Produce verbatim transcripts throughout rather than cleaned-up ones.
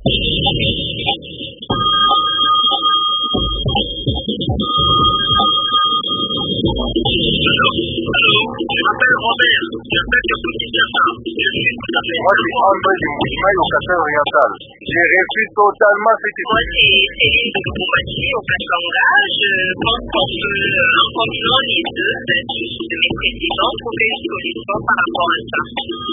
Moi, c'est André du Mouchimaï au Cassel oriental. J'ai reçu totalement cette idée. Moi, c'est Céline de Boumati au Katanga. Je pense qu'on peut, en combinant les deux, de mes présidents, trouver une solution par rapport à ça.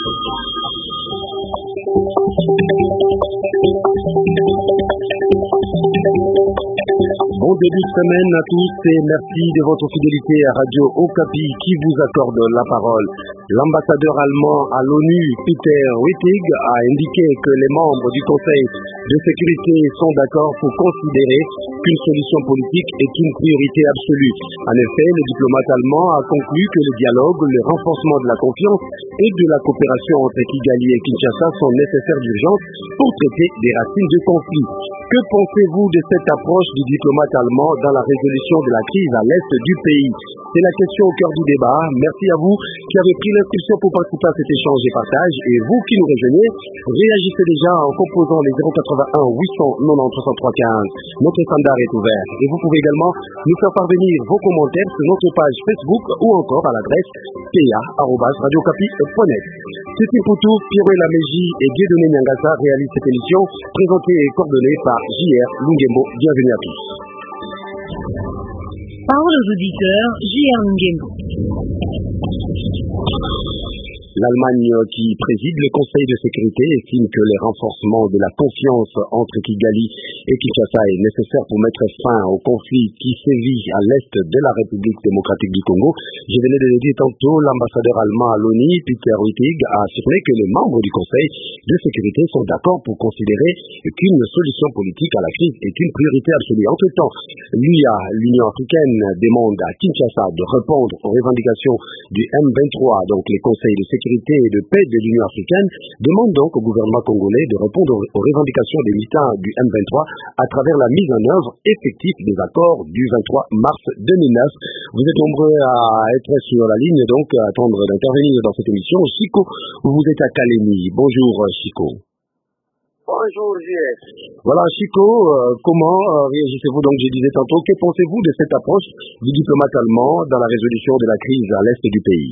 Bon début de semaine à tous et merci de votre fidélité à Radio Okapi qui vous accorde la parole. L'ambassadeur allemand à l'ONU, Peter Wittig, a indiqué que les membres du Conseil de sécurité sont d'accord pour considérer qu'une solution politique est une priorité absolue. En effet, le diplomate allemand a conclu que le dialogue, le renforcement de la confiance et de la coopération entre Kigali et Kinshasa sont nécessaires d'urgence pour traiter des racines du conflit. Que pensez-vous de cette approche du diplomate allemand dans la résolution de la crise à l'est du pays? C'est la question au cœur du débat. Merci à vous qui avez pris l'inscription pour participer à cet échange et partage. Et vous qui nous rejoignez, réagissez déjà en composant les zéro quatre-vingt-un huit cent quatre-vingt-dix soixante-trois quinze. Notre standard est ouvert. Et vous pouvez également nous faire parvenir vos commentaires sur notre page Facebook ou encore à l'adresse p a arobase radio okapi point net. C'est tout pour tout. Pierre Laméji et Dieudonné Nyangasa réalisent cette émission présentée et coordonnée par J R Lungembo. Bienvenue à tous. Parole aux auditeurs, J R Lungembo. L'Allemagne qui préside le Conseil de sécurité estime que les renforcements de la confiance entre Kigali et Kinshasa est nécessaire pour mettre fin au conflit qui sévit à l'est de la République démocratique du Congo. Je venais de le dire tantôt, l'ambassadeur allemand à l'ONU, Peter Wittig, a affirmé que les membres du Conseil de sécurité sont d'accord pour considérer qu'une solution politique à la crise est une priorité absolue. Entre-temps, l'U I A, l'Union africaine, demande à Kinshasa de répondre aux revendications du M vingt-trois, donc les conseils de sécurité et de paix de l'Union africaine, demande donc au gouvernement congolais de répondre aux revendications des militants du M vingt-trois à travers la mise en œuvre effective des accords du vingt-trois mars deux mille neuf. Vous êtes nombreux à être sur la ligne, donc à attendre d'intervenir dans cette émission. Chico, vous êtes à Kalemi. Bonjour Chico. Bonjour J S. Voilà Chico, euh, comment euh, réagissez-vous donc, je disais tantôt, que pensez-vous de cette approche du diplomate allemand dans la résolution de la crise à l'est du pays?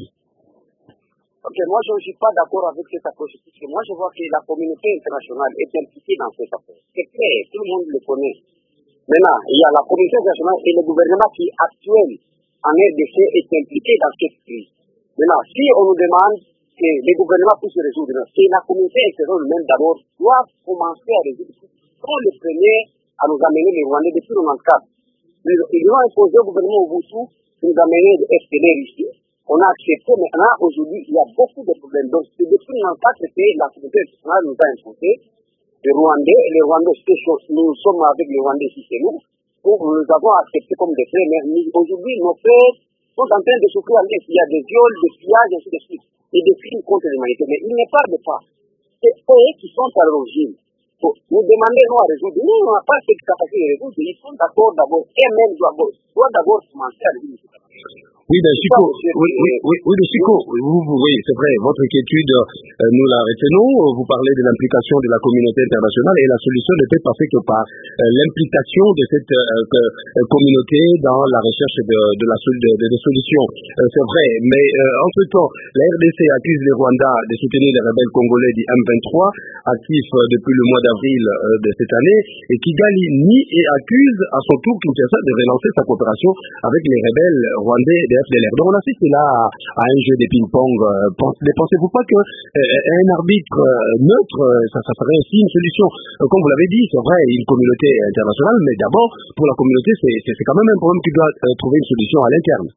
Ok, moi je ne suis pas d'accord avec cette approche, parce que moi je vois que la communauté internationale est impliquée dans cette approche. C'est clair, tout le monde le connaît. Maintenant, il y a la communauté internationale et le gouvernement qui actuel en R D C est impliqué dans cette crise. Maintenant, si on nous demande que les gouvernements puissent résoudre, et la communauté internationale même d'abord doit commencer à résoudre. Sont les premiers à nous amener les Rwandais depuis quatre-vingt-quatre. Ils ont imposé au gouvernement Mobutu de nous amener des F P L R ici. On a accepté, maintenant, aujourd'hui, il y a beaucoup de problèmes. Donc, c'est depuis quatre pays, la communauté internationale nous a imposé les Rwandais, et les Rwandais, nous sommes avec les Rwandais ici chez nous, où nous les avons acceptés comme des frères, mais aujourd'hui, nos frères sont en train de souffrir à l'Est. Il y a des viols, des pillages, ainsi de suite, et des crimes contre l'humanité. Mais ils ne parlent pas. C'est eux qui sont à l'origine. Nous demandons à résoudre. Nous, on n'a pas cette capacité de résoudre. Ils sont d'accord d'abord, eux-mêmes doivent d'abord commencer à résoudre. Oui, ben Chico, oui, oui, oui, oui, Chico, vous, vous, oui, c'est vrai, votre inquiétude, euh, nous la retenons. Vous parlez de l'implication de la communauté internationale et la solution ne peut passer que par euh, l'implication de cette euh, euh, communauté dans la recherche de, de la de, de, de solutions. Euh, c'est vrai, mais euh, entre-temps, la R D C accuse les Rwandais de soutenir les rebelles congolais du M vingt-trois, actifs euh, depuis le mois d'avril euh, de cette année, et Kigali nie et accuse à son tour Kinshasa de relancer sa coopération avec les rebelles rwandais de F D L R. Donc on assiste là à, à un jeu de ping-pong. Euh, pense, ne pensez-vous pas que euh, un arbitre euh, neutre, ça, ça serait aussi une solution? euh, Comme vous l'avez dit, c'est vrai, une communauté internationale, mais d'abord, pour la communauté, c'est, c'est, c'est quand même un problème qui doit euh, trouver une solution à l'interne.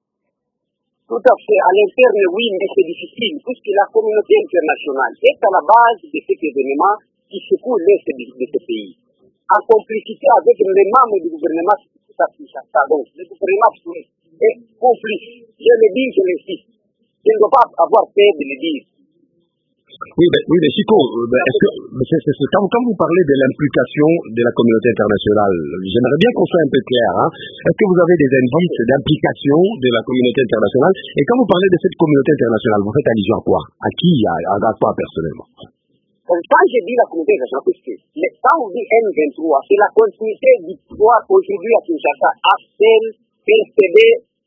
Tout à fait. À l'interne, oui, mais c'est difficile, puisque la communauté internationale est à la base de cet événement qui secoue l'Est de, de ce pays. En complicité avec les membres du gouvernement Kinshasa, donc le gouvernement est complice. Je le dis, je le cite. Je ne dois pas avoir peur de le dire. Oui, ben, oui, mais Chico, ben, est-ce que, c'est, c'est, c'est, quand, quand vous parlez de l'implication de la communauté internationale, j'aimerais bien qu'on soit un peu clair. Hein. Est-ce que vous avez des indices d'implication de la communauté internationale? Et quand vous parlez de cette communauté internationale, vous faites allusion à quoi? À qui? À, à, à quoi personnellement? Quand je dis la communauté internationale, parce que quand on dit M vingt-trois, c'est la continuité du pouvoir aujourd'hui à Kinshasa, A F D E L, P S P D,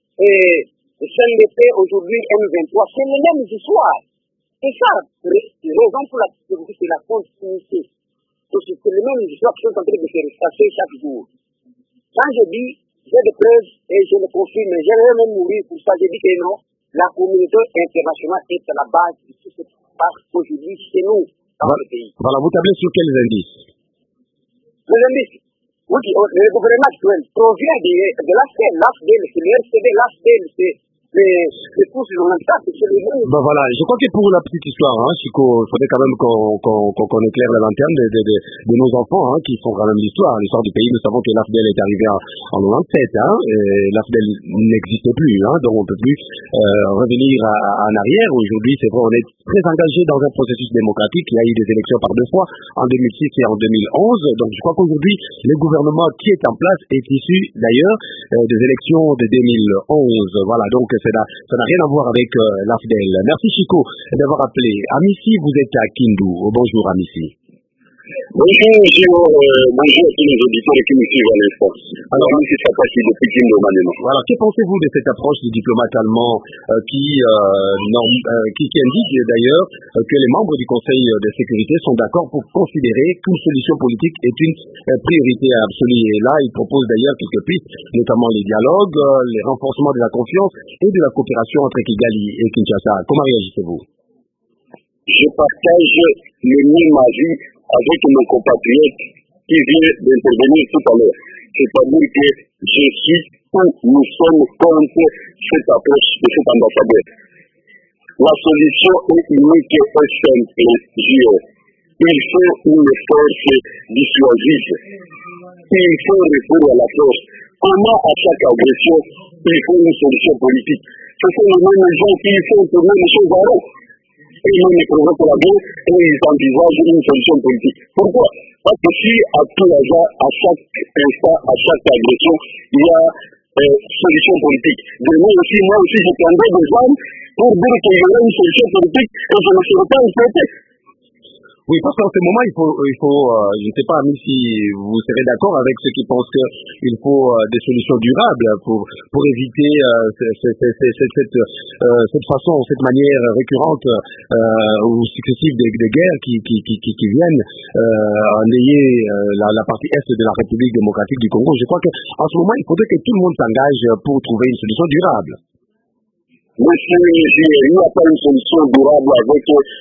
C N D P, aujourd'hui M vingt-trois, c'est les mêmes histoires. C'est ça, la raison pour laquelle c'est la continuité. C'est les mêmes histoires qui sont en train de se repasser chaque jour. Quand je dis, j'ai des preuves et je le confirme, j'aimerais même mourir pour ça, je dis que non, la communauté internationale est à la base de tout ce qui se passe aujourd'hui chez nous. Voilà, vous tablez sur quels indices? Les indices, oui, le gouvernement actuel provient de, de l'A F D E L, l'A F D E L, c'est le R C D, l'A F D E L, c'est les courses journalistiques, c'est le même. Ben voilà, je crois que pour la petite histoire, hein, Chico, il faudrait quand même qu'on qu'on, qu'on, qu'on éclaire la lanterne de, de, de, de nos enfants, hein, qui font quand même l'histoire, l'histoire du pays. Nous savons que l'A F D E L est arrivé en, en quatre-vingt-dix-sept, hein, et l'A F D E L n'existe plus, hein, donc on ne peut plus euh, revenir à, à, en arrière. Aujourd'hui, c'est vrai, on est très engagé dans un processus démocratique. Il y a eu des élections par deux fois, en deux mille six et en deux mille onze. Donc je crois qu'aujourd'hui, le gouvernement qui est en place est issu d'ailleurs euh, des élections de deux mille onze. Voilà, donc ça n'a rien à voir avec euh, l'A F D E L. Merci Chico d'avoir appelé. Amici, vous êtes à Kindu. Oh, bonjour Amici. Bonjour, bonjour, euh, bonjour à tous les auditeurs qui nous suivent à l'instant. Alors, nous, c'est Sapati depuis Kindu Manema. Voilà, que pensez-vous de cette approche du diplomate allemand euh, qui, euh, norm, euh, qui, qui indique d'ailleurs euh, que les membres du Conseil de sécurité sont d'accord pour considérer qu'une solution politique est une euh, priorité absolue. Et là, il propose d'ailleurs quelques pistes, notamment les dialogues, euh, les renforcements de la confiance et de la coopération entre Kigali et Kinshasa. Comment réagissez-vous? Je partage le même avis avec mon compatriote qui vient d'intervenir tout à l'heure. C'est-à-dire que je suis ou nous sommes contre cette approche de cet ambassadeur. La solution est unique et simple. Il faut une force dissuasive. Il faut recourir à la force. Comment à chaque agression, il faut une solution politique. Ce sont les mêmes gens qui font tourner les choses à l'eau. Et ils ne provoquent la guerre et ils envisagent une solution politique. Pourquoi? Parce que si à tout hasard, à chaque instant, à chaque agression, il y a euh, solution politique. De moi aussi, moi aussi, je prendrai des armes pour dire qu'il y aura une solution politique et je ne serai pas inquiété. Oui, parce qu'en ce moment, il faut, il faut euh, je ne sais pas, même si vous serez d'accord avec ceux qui pensent qu'il faut euh, des solutions durables pour pour éviter euh, cette, cette, cette, cette, euh, cette façon, cette manière récurrente euh, ou successive des, des guerres qui, qui, qui, qui, qui viennent euh, enlayer euh, la, la partie est de la République démocratique du Congo. Je crois qu'en ce moment, il faudrait que tout le monde s'engage pour trouver une solution durable. Monsieur, il n'y a pas une solution durable avec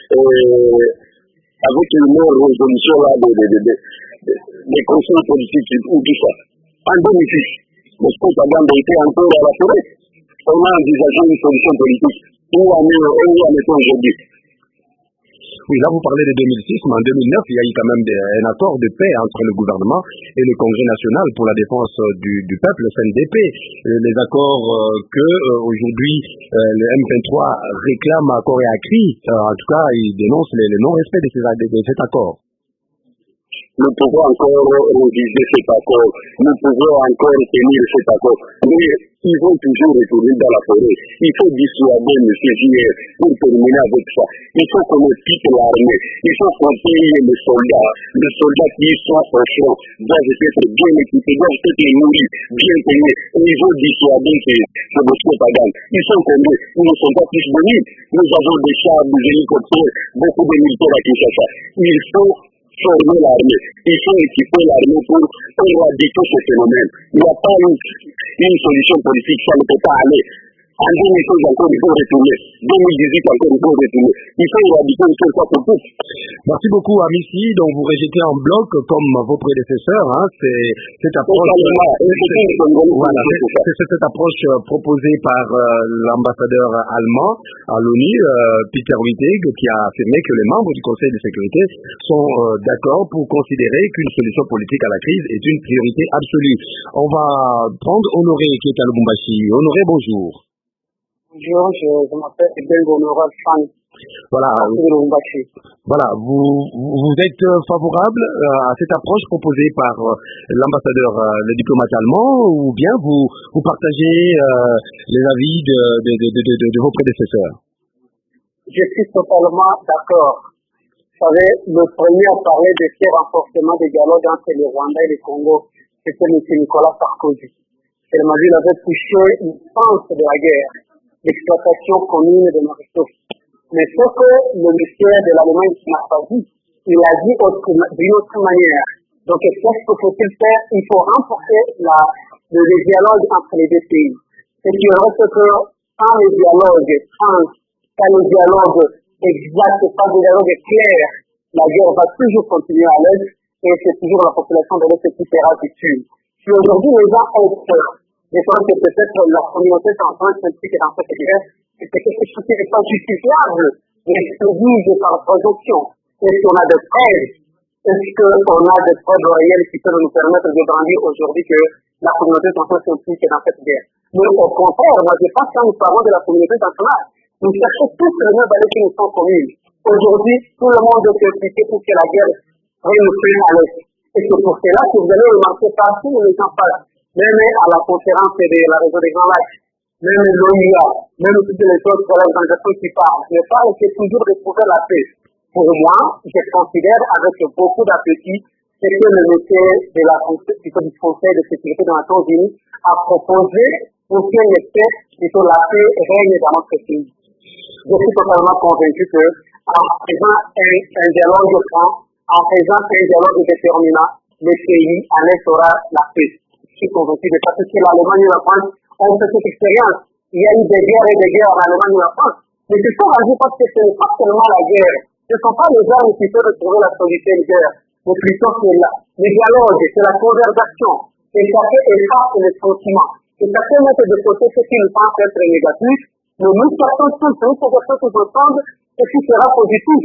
euh, avec une résolution là des de, de, de, de, de conseils politiques ou tout ça. En deux mille six, le Scott Aganda était encore à la forêt. On a envisagé une solution politique. Où en est-on aujourd'hui? Oui, là vous parlez de deux mille six, mais en deux mille neuf, il y a eu quand même des, un accord de paix entre le gouvernement et le Congrès national pour la défense du, du peuple, le C N D P. Les accords euh, que euh, aujourd'hui euh, le M vingt-trois réclame à corps et à cri, euh, en tout cas, il dénonce le, le non-respect de, ces, de, de cet accord. Nous pouvons encore réviser cet accord, nous pouvons encore tenir cet accord, mais ils vont toujours retourner dans la forêt. Il faut dissuader M. J R pour terminer avec ça. Il faut qu'on quitte l'armée, il faut qu'on paye les soldats. Les soldats qui sont au front doivent être bien équipés, doivent être nourris, bien payés. Et il faut dissuader que c'est de propagande. Ils sont combien? Ils ne sont pas plus venus. Nous avons des chars, des hélicoptères, beaucoup de militaires à Kinshasa. Il faut former l'armée. Il faut équiper l'armée pour éradiquer ce phénomène. Il n'y a pas une, une solution politique, ça ne peut pas aller. En deux mille seize encore, il faut retourner. deux mille dix-huit encore, il faut retourner. Il faut éradiquer une seule fois pour toutes. Merci beaucoup, Amici. Donc, vous rejetez en bloc, comme vos prédécesseurs, hein, c'est cette approche, voilà, c'est cette approche proposée par euh, l'ambassadeur allemand à l'ONU, euh, Peter Wittig, qui a affirmé que les membres du Conseil de sécurité sont euh, d'accord pour considérer qu'une solution politique à la crise est une priorité absolue. On va prendre Honoré, qui est à Lubumbashi. Honoré, bonjour. Bonjour, je, je m'appelle Bengo Honoré Fan. Voilà, voilà. Vous, vous êtes favorable à cette approche proposée par l'ambassadeur, le diplomate allemand, ou bien vous, vous partagez euh, les avis de, de, de, de, de, de vos prédécesseurs? Je suis totalement d'accord. savez, le premier à parler de ce renforcement des dialogues entre le Rwanda et le Congo, c'était M. Nicolas Sarkozy. Elle m'a dit qu'il avait touché une sens de la guerre, l'exploitation commune de nos ressources. Mais ce que le ministère de l'Allemagne n'a pas dit, il a dit d'une autre manière. Donc, qu'est-ce qu'il faut-il faire? Il faut renforcer la, le, le dialogue entre les deux pays. Ce qui reste que sans le dialogue franc, sans le dialogue exact, sans le dialogue clair, la guerre va toujours continuer à l'Est et c'est toujours la population de l'Est qui sera victime. Si aujourd'hui les gens ont peur, je pense que peut-être la communauté s'entend s'impliquer dans cette guerre, c'est quelque chose qui n'est pas justifiable, mais se juge par production. Est-ce qu'on a des preuves? Est-ce qu'on a des preuves réelles qui peuvent nous permettre de grandir aujourd'hui que la communauté s'entend s'impliquer dans cette guerre? Mais au contraire, moi je pense que quand nous parlons de la communauté internationale, nous cherchons tous les mêmes valeurs qui nous sont communes. Aujourd'hui, tout le monde est impliqué pour que la guerre reprenne à l'Est. Et c'est pour cela que vous allez remarquer partout où les gens parlent, même à la conférence de la région des Grands Lacs, même l'O I A, même toutes les autres organisations qui parlent. Je parle c'est toujours de trouver la paix. Pour moi, je considère avec beaucoup d'appétit ce que le ministère de la du Conseil de sécurité des Nations Unies a proposé pour que les paix, plutôt la paix règne dans notre pays. Je suis totalement convaincu que en faisant un, un dialogue franc, en faisant un dialogue déterminant, le pays en est aura la paix. Je suis convaincu de ça, parce que l'Allemagne et la France ont fait cette expérience. Il y a eu des guerres et des guerres en Allemagne et la France. Mais ce sont rendus parce que ce n'est pas seulement la guerre. Ce ne sont pas les armes qui peuvent trouver la solution de guerre, mais plutôt c'est la, le dialogue, c'est la conversation. Et chacun efface les sentiments. Et chacun met de côté ce qu'il pense être négatif. Mais nous sortons tous, nous progressons tous ensemble, ce qui sera positif.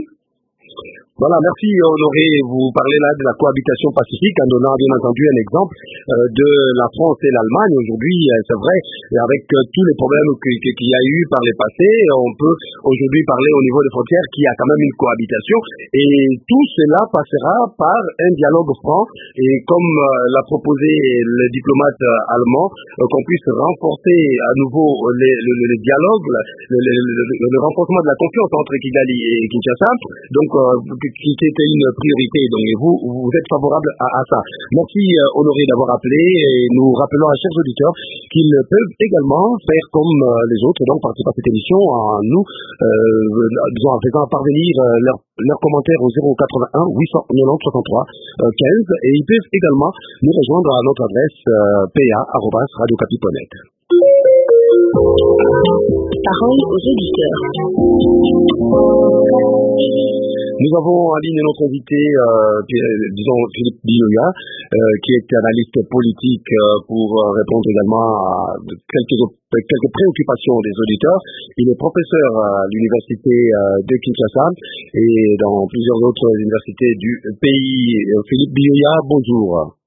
Voilà, merci Honoré. Vous parlez là de la cohabitation pacifique en donnant bien entendu un exemple euh, de la France et l'Allemagne. Aujourd'hui, euh, c'est vrai, avec euh, tous les problèmes qu'il y a eu par les passés, on peut aujourd'hui parler au niveau des frontières qu'il y a quand même une cohabitation. Et tout cela passera par un dialogue franc. Et comme euh, l'a proposé le diplomate euh, allemand, euh, qu'on puisse renforcer à nouveau les, le, le, le dialogue, le, le, le, le, le renforcement de la confiance entre Kigali et Kinshasa. Donc, euh, qui était une priorité. Donc vous, vous êtes favorable à, à ça. Merci euh, Honoré d'avoir appelé et nous rappelons à chers auditeurs qu'ils peuvent également faire comme euh, les autres, donc participer à cette émission en nous, euh, disons, en faisant parvenir euh, leurs leur commentaires au zéro quatre-vingt-un huit cent quatre-vingt-dix soixante-trois quinze et ils peuvent également nous rejoindre à notre adresse euh, p a arobase radio capi point net. Parole aux auditeurs. Nous avons en ligne notre invité, euh, disons Philippe Biyoya, euh, qui est analyste politique euh, pour euh, répondre également à quelques, quelques préoccupations des auditeurs. Il est professeur à l'université euh, de Kinshasa et dans plusieurs autres universités du pays. Philippe Biyoya, bonjour.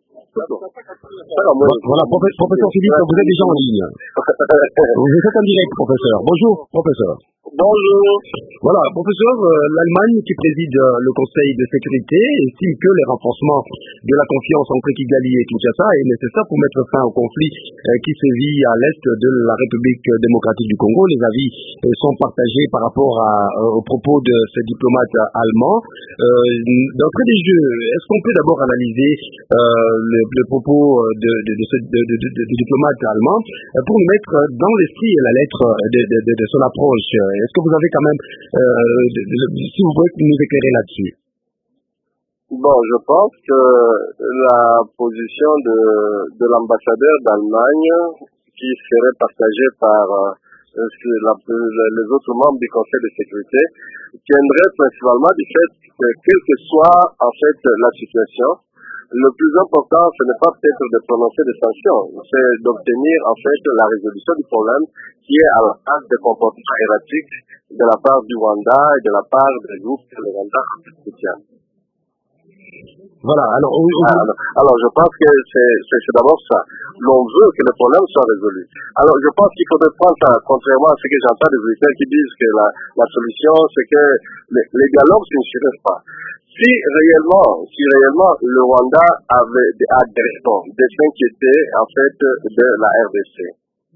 Voilà, professeur Philippe, vous êtes déjà en ligne. Vous êtes en direct, professeur. Bonjour, professeur. Bonjour. Voilà, professeur, euh, l'Allemagne qui préside euh, le Conseil de sécurité estime que le renforcement de la confiance entre Kigali et Kinshasa est nécessaire pour mettre fin au conflit euh, qui sévit à l'est de la République démocratique du Congo. Les avis euh, sont partagés par rapport à, euh, aux propos de ce diplomate allemand. Euh, D'entrée des jeux, est-ce qu'on peut d'abord analyser euh, le, le propos de, de, de ce de, de, de, de diplomate allemand euh, pour nous mettre dans l'esprit et la lettre de, de, de, de son approche? Est-ce que vous avez quand même, euh, de, de, si vous pouvez nous éclairer là-dessus? Bon, je pense que la position de, de l'ambassadeur d'Allemagne, qui serait partagée par euh, la, les autres membres du Conseil de sécurité, tiendrait principalement du fait que, quelle que soit en fait la situation, le plus important, ce n'est pas peut-être de prononcer des sanctions, c'est d'obtenir en fait la résolution du problème qui est à la base des comportements erratiques de la part du Rwanda et de la part des groupes que le Rwanda soutient. Voilà, alors, on, on... alors, alors je pense que c'est d'abord ça. L'on veut que le problème soit résolu. Alors je pense qu'il faudrait prendre ça, contrairement à ce que j'entends des auditeurs qui disent que la, la solution c'est que les, les dialogues ne suffisent pas. Si réellement, si réellement le Rwanda avait a des raisons de s'inquiéter en fait de la R D C,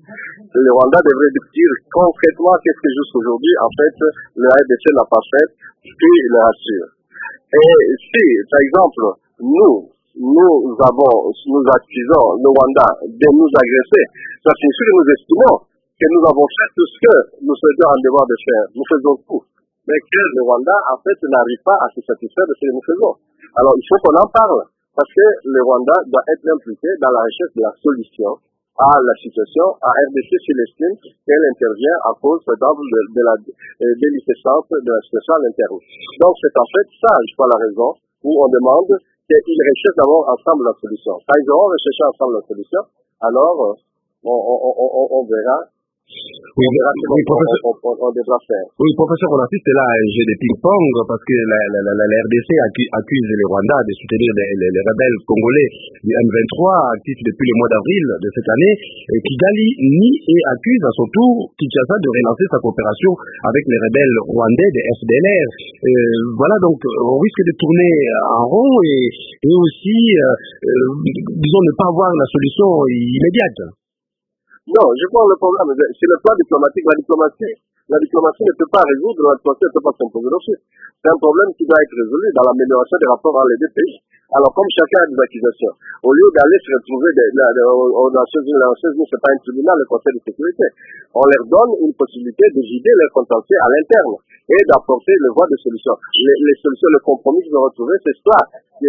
Le Rwanda devrait dire concrètement qu'est-ce que jusqu'aujourd'hui, en fait, le R D C n'a pas fait, puis il le rassure. Et si, par exemple, nous, nous avons, nous accusons le Rwanda de nous agresser, ça signifie que nous estimons que nous avons fait tout ce que nous sommes en devoir de faire. Nous faisons tout. Mais que le Rwanda, en fait, n'arrive pas à se satisfaire de ce que nous faisons. Alors, il faut qu'on en parle. Parce que le Rwanda doit être impliqué dans la recherche de la solution à la situation. À R D C, s'il estime qu'elle intervient à cause, par exemple, de, de la déliquescence de la situation à l'intérieur. Donc, c'est en fait ça, je crois, la raison où on demande qu'ils recherchent d'abord ensemble la solution. Quand ils auront recherché ensemble la solution, alors on, on, on, on verra. Oui, oui, professeur, on, on, on devra faire. Oui, professeur, on assiste là à un jeu de ping-pong parce que la, la, la, la R D C accuse le Rwanda de soutenir les, les, les rebelles congolais du M vingt-trois, actifs depuis le mois d'avril de cette année. Et Kigali nie et accuse à son tour Kinshasa de relancer sa coopération avec les rebelles rwandais des F D L R. Euh, voilà, donc on risque de tourner en rond et, et aussi, euh, euh, disons, ne pas avoir la solution immédiate. Non, je pense le problème, c'est le plan diplomatique. La diplomatie, la diplomatie ne peut pas résoudre, la diplomatie ne peut pas s'imposer d'office. C'est un problème qui doit être résolu dans l'amélioration des rapports entre les deux pays. Alors, comme chacun a des accusations, au lieu d'aller se retrouver de, de, de, aux Nations Unies, les Nations Unies, c'est pas un tribunal, le Conseil de sécurité. On leur donne une possibilité de vider leur contentieux à l'interne et d'apporter les voies de solution. Les, les solutions, le compromis qu'ils ont retrouvé, c'est ça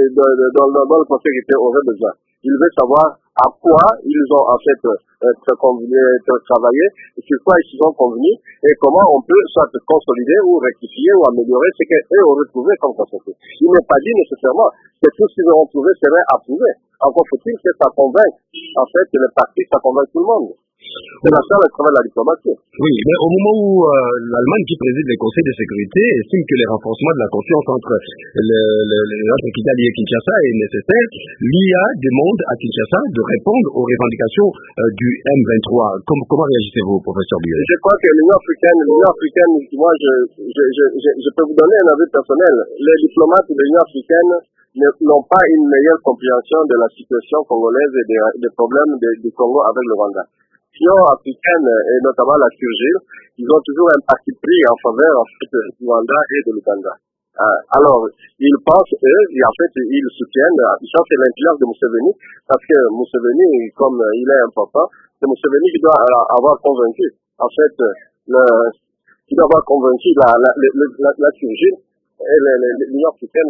dont le Conseil de sécurité aurait besoin. Il veut savoir à quoi ils ont en fait euh, convenu, travaillé, sur quoi ils se sont convenus et comment on peut soit consolider ou rectifier ou améliorer ce qu'eux ont retrouvé comme consensus. Il n'est pas dit nécessairement que tout ce qu'ils ont trouvé serait approuvé. Encore faut-il que ça convainque, en fait, que le parti, ça convainc tout le monde. C'est la seule travail de la diplomatie. Oui, mais au moment où euh, l'Allemagne qui préside les conseils de sécurité estime que les renforcements de la confiance entre le, le, le, entre Kigali et Kinshasa est nécessaire, l'U I A demande à Kinshasa de répondre aux revendications euh, du M vingt-trois. Comme, comment réagissez-vous, professeur Biel? Je crois que l'Union africaine, l'Union africaine, moi, je, je, je, je, je peux vous donner un avis personnel. Les diplomates de l'Union africaine n'ont pas une meilleure compréhension de la situation congolaise et des, des problèmes de, du Congo avec le Rwanda. L'Union africaine et notamment la Surgile, ils ont toujours un parti pris en faveur en fait, du Rwanda et de l'Ouganda. Euh, alors, ils pensent, eux, et en fait, ils soutiennent, ça c'est l'influence de Museveni, parce que Museveni, comme il est important, c'est Museveni qui doit avoir convaincu, en fait, le, qui doit avoir convaincu la, la, la, la, la Surgile et l'Union africaine.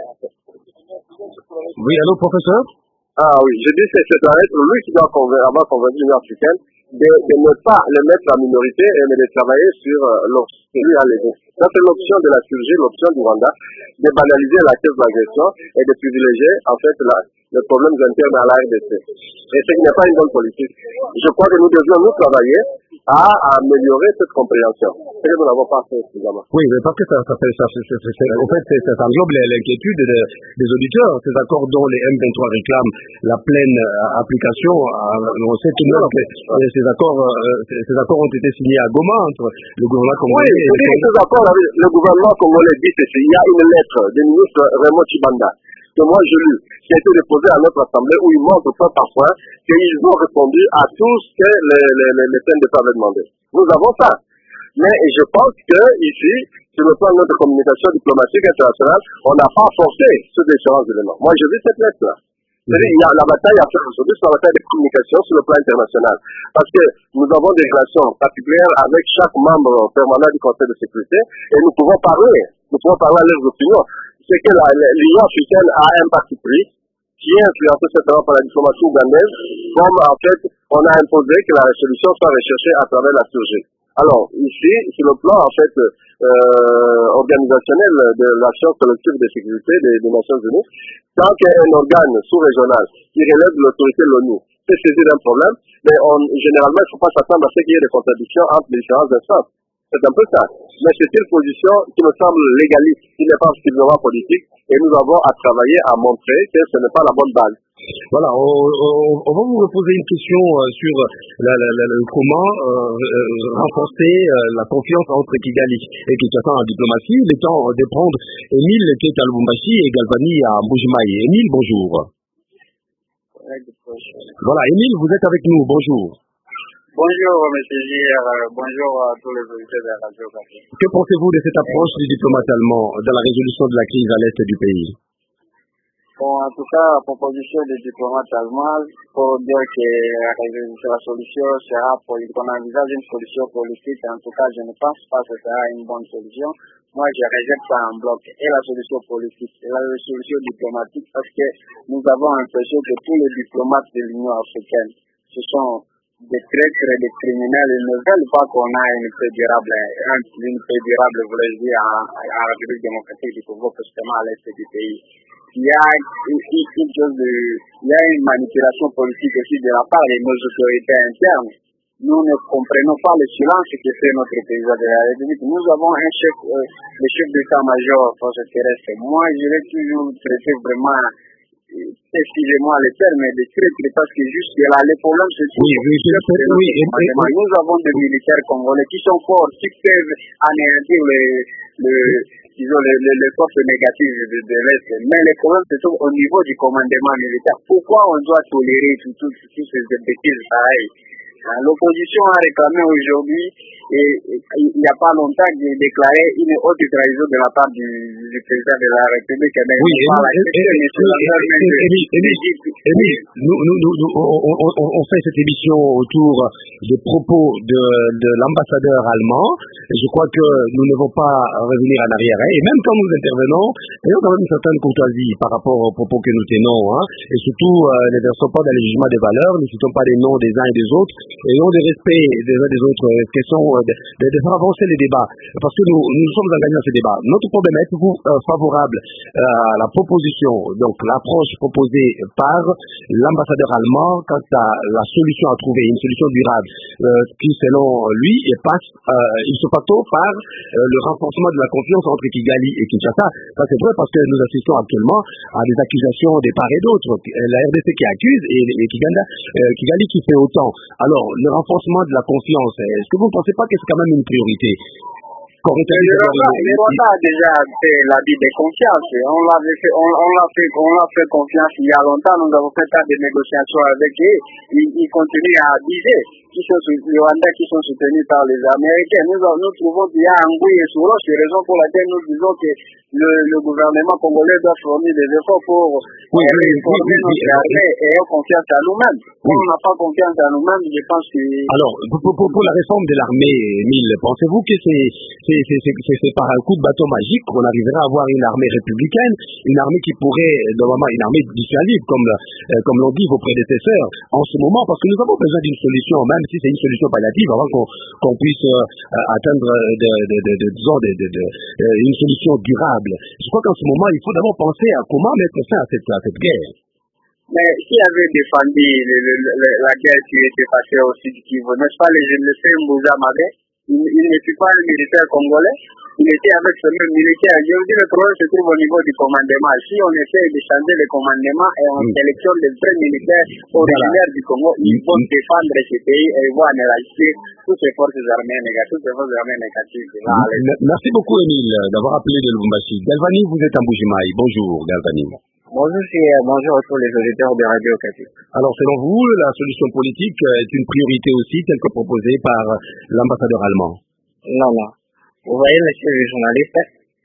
Oui, allô, professeur? Ah oui, je dis que c'est être lui qui doit convainc, avoir convaincu l'Union africaine de, de ne pas le mettre en minorité, mais de travailler sur euh, l'option que lui a légué. Ça, c'est l'option de la Surgile, l'option du Rwanda, de banaliser la cause de l'agression et de privilégier, en fait, la, les problèmes internes à la R D C. Et ce qui n'est pas une bonne politique. Je crois que nous devions nous travailler à améliorer cette compréhension. Et nous n'avons pas fait suffisamment. Oui, mais parce que ça, ça fait, ça, ça, ça, ça, en fait, ça, ça englobe l'inquiétude de, des auditeurs. Ces accords dont les M vingt-trois réclament la pleine euh, application, euh, on sait tout de même que euh, ces accords, euh, ces, ces accords ont été signés à Goma entre le gouvernement congolais. Oui, et le, ces accords, le gouvernement congolais dit ceci. Il y a une lettre du ministre Raymond Chibanda que moi je lu, qui a été déposée à notre assemblée où il montre point par point qu'ils ont répondu à tout ce que les, les, les, les peines de avaient demandé. Nous avons ça. Mais je pense que ici, sur le plan de notre communication diplomatique internationale, on n'a pas forcé ces différents éléments. Moi, j'ai vu cette lettre-là. C'est-à-dire, il y a la bataille à faire aujourd'hui sur la bataille de communication sur le plan international. Parce que nous avons des relations particulières avec chaque membre permanent du Conseil de sécurité et nous pouvons parler, nous pouvons parler à leurs opinions. C'est que l'Union africaine a un parti pris qui est influencé certainement par la diplomatie ougandaise, comme en fait on a imposé que la solution soit recherchée à travers la Surgile. Alors, ici, sur le plan en fait euh, organisationnel de l'action collective de sécurité des, des Nations Unies, tant qu'un organe sous-régional qui relève de l'autorité de l'ONU peut saisir un problème, mais on, généralement, il ne faut pas s'attendre à ce qu'il y ait des contradictions entre les différentes instances. C'est un peu ça. Mais c'est une position qui me semble légaliste, qui n'est pas suffisamment politique, et nous avons à travailler à montrer que ce n'est pas la bonne base. Voilà, on, on, on va vous reposer une question euh, sur la, la, la, comment euh, euh, renforcer euh, la confiance entre Kigali et Kinshasa en diplomatie. Il est temps de prendre Émile qui est à Lubumbashi et Galvani à Mbujimayi. Émile, bonjour. Voilà, Émile, vous êtes avec nous, bonjour. Bonjour, M. Gir, bonjour à tous les auditeurs de la radio. Que pensez-vous de cette approche du diplomate allemand dans la résolution de la crise à l'est du pays? Bon, en tout cas, la proposition des diplomates allemands pour dire que la, la solution sera politique, qu'on envisage une solution politique. En tout cas, je ne pense pas que ce sera une bonne solution. Moi, je rejette ça en bloc. Et la solution politique, et la solution diplomatique, parce que nous avons l'impression que tous les diplomates de l'Union africaine, ce sont des traîtres et des criminels. Ils ne veulent pas qu'on ait une paix durable, une paix durable, voulais dire, en, en République démocratique du Congo, justement à l'est du pays. Il y a une, une chose de, il y a une manipulation politique aussi de la part de nos autorités internes. Nous ne comprenons pas le silence que fait notre président de la République. Nous avons un chef, euh, le chef d'état-major force terrestre. Moi, je l'ai toujours traité vraiment, euh, excusez-moi le terme, de traître, parce que juste là, les problèmes, c'est oui, oui, oui, oui, oui. Nous avons des militaires congolais qui sont forts, qui peuvent anéantir le, le disons, les, les, les forces négatives de, de l'Est. Mais les problèmes se trouvent au niveau du commandement militaire. Pourquoi on doit tolérer toutes tout, tout, tout ces bêtises pareilles? L'opposition a réclamé aujourd'hui, et, et il n'y a pas longtemps, de déclarer une haute trahison de la part du, du président de la République. Oui, Émile, on fait cette émission autour des propos de, de l'ambassadeur allemand. Je crois que nous ne devons pas revenir en arrière. Hein, et même quand nous intervenons, ayons quand même une certaine courtoisie par rapport aux propos que nous tenons. Hein, et surtout, euh, ne versons pas dans les jugements des valeurs, ne citons pas les noms des uns et des autres. Ayons des respects des uns des autres, euh, question euh, de, de, de faire avancer les débats, parce que nous, nous sommes engagés dans ces débats. Notre problème est êtes-vous euh, favorable euh, à la proposition, donc l'approche proposée par l'ambassadeur allemand quant à la solution à trouver, une solution durable, euh, qui selon lui passe, euh, il se passe par euh, le renforcement de la confiance entre Kigali et Kinshasa. Ça c'est vrai parce que nous assistons actuellement à des accusations des part et d'autre. La R D C qui accuse et, et Kigali, euh, Kigali qui fait autant. Alors, le renforcement de la confiance, est-ce que vous ne pensez pas que c'est quand même une priorité? Le Rwanda a déjà fait l'habit de confiance. On l'a fait, on, on l'a fait, on l'a fait confiance il y a longtemps. Nous avons fait des négociations avec eux. Ils, ils continuent à abuser. Qui sont les Rwandais qui sont soutenus par les Américains. Nous, nous trouvons qu'il y a un goût et sur c'est la raison pour laquelle nous disons que le, le gouvernement congolais doit fournir des efforts pour oui, réformer oui, oui, notre armée et ayons confiance à nous-mêmes. Oui. On n'a pas confiance à nous-mêmes, je pense que... Alors, pour, pour, pour la réforme de l'armée, Émile, pensez-vous que c'est, c'est, c'est, c'est, c'est, c'est par un coup de bâton magique qu'on arriverait à avoir une armée républicaine, une armée qui pourrait, normalement, une armée dissuasive, comme, euh, comme l'ont dit vos prédécesseurs, en ce moment, parce que nous avons besoin d'une solution, même si c'est une solution palliative, avant qu'on, qu'on puisse euh, atteindre de, de, de, de, disons, de, de, de, euh, une solution durable. Je crois qu'en ce moment, il faut d'abord penser à comment mettre fin à cette, à cette guerre. Mais qui avait défendu le, le, le, la guerre qui était passée au sud du Kivu, n'est-ce pas, le général Mbouza Mabé? Il, il n'était pas un militaire congolais, il était avec ce même militaire. Je vous dis, le problème se trouve au niveau du commandement. Si on essaie de changer le commandement et on sélectionne les vrais militaires originaires du Congo, ils vont défendre ce pays et ils vont éradiquer toutes ces forces armées négatives, toutes ces forces armées négatives. Merci beaucoup, Émile, d'avoir appelé de Lubumbashi. Galvani, vous êtes à Mbujimaï. Bonjour, Galvani. Bonjour, bonjour à tous les auditeurs de Radio Okapi. Alors, selon vous, la solution politique est une priorité aussi, telle que proposée par l'ambassadeur allemand? Non, non. Vous voyez, monsieur le journaliste,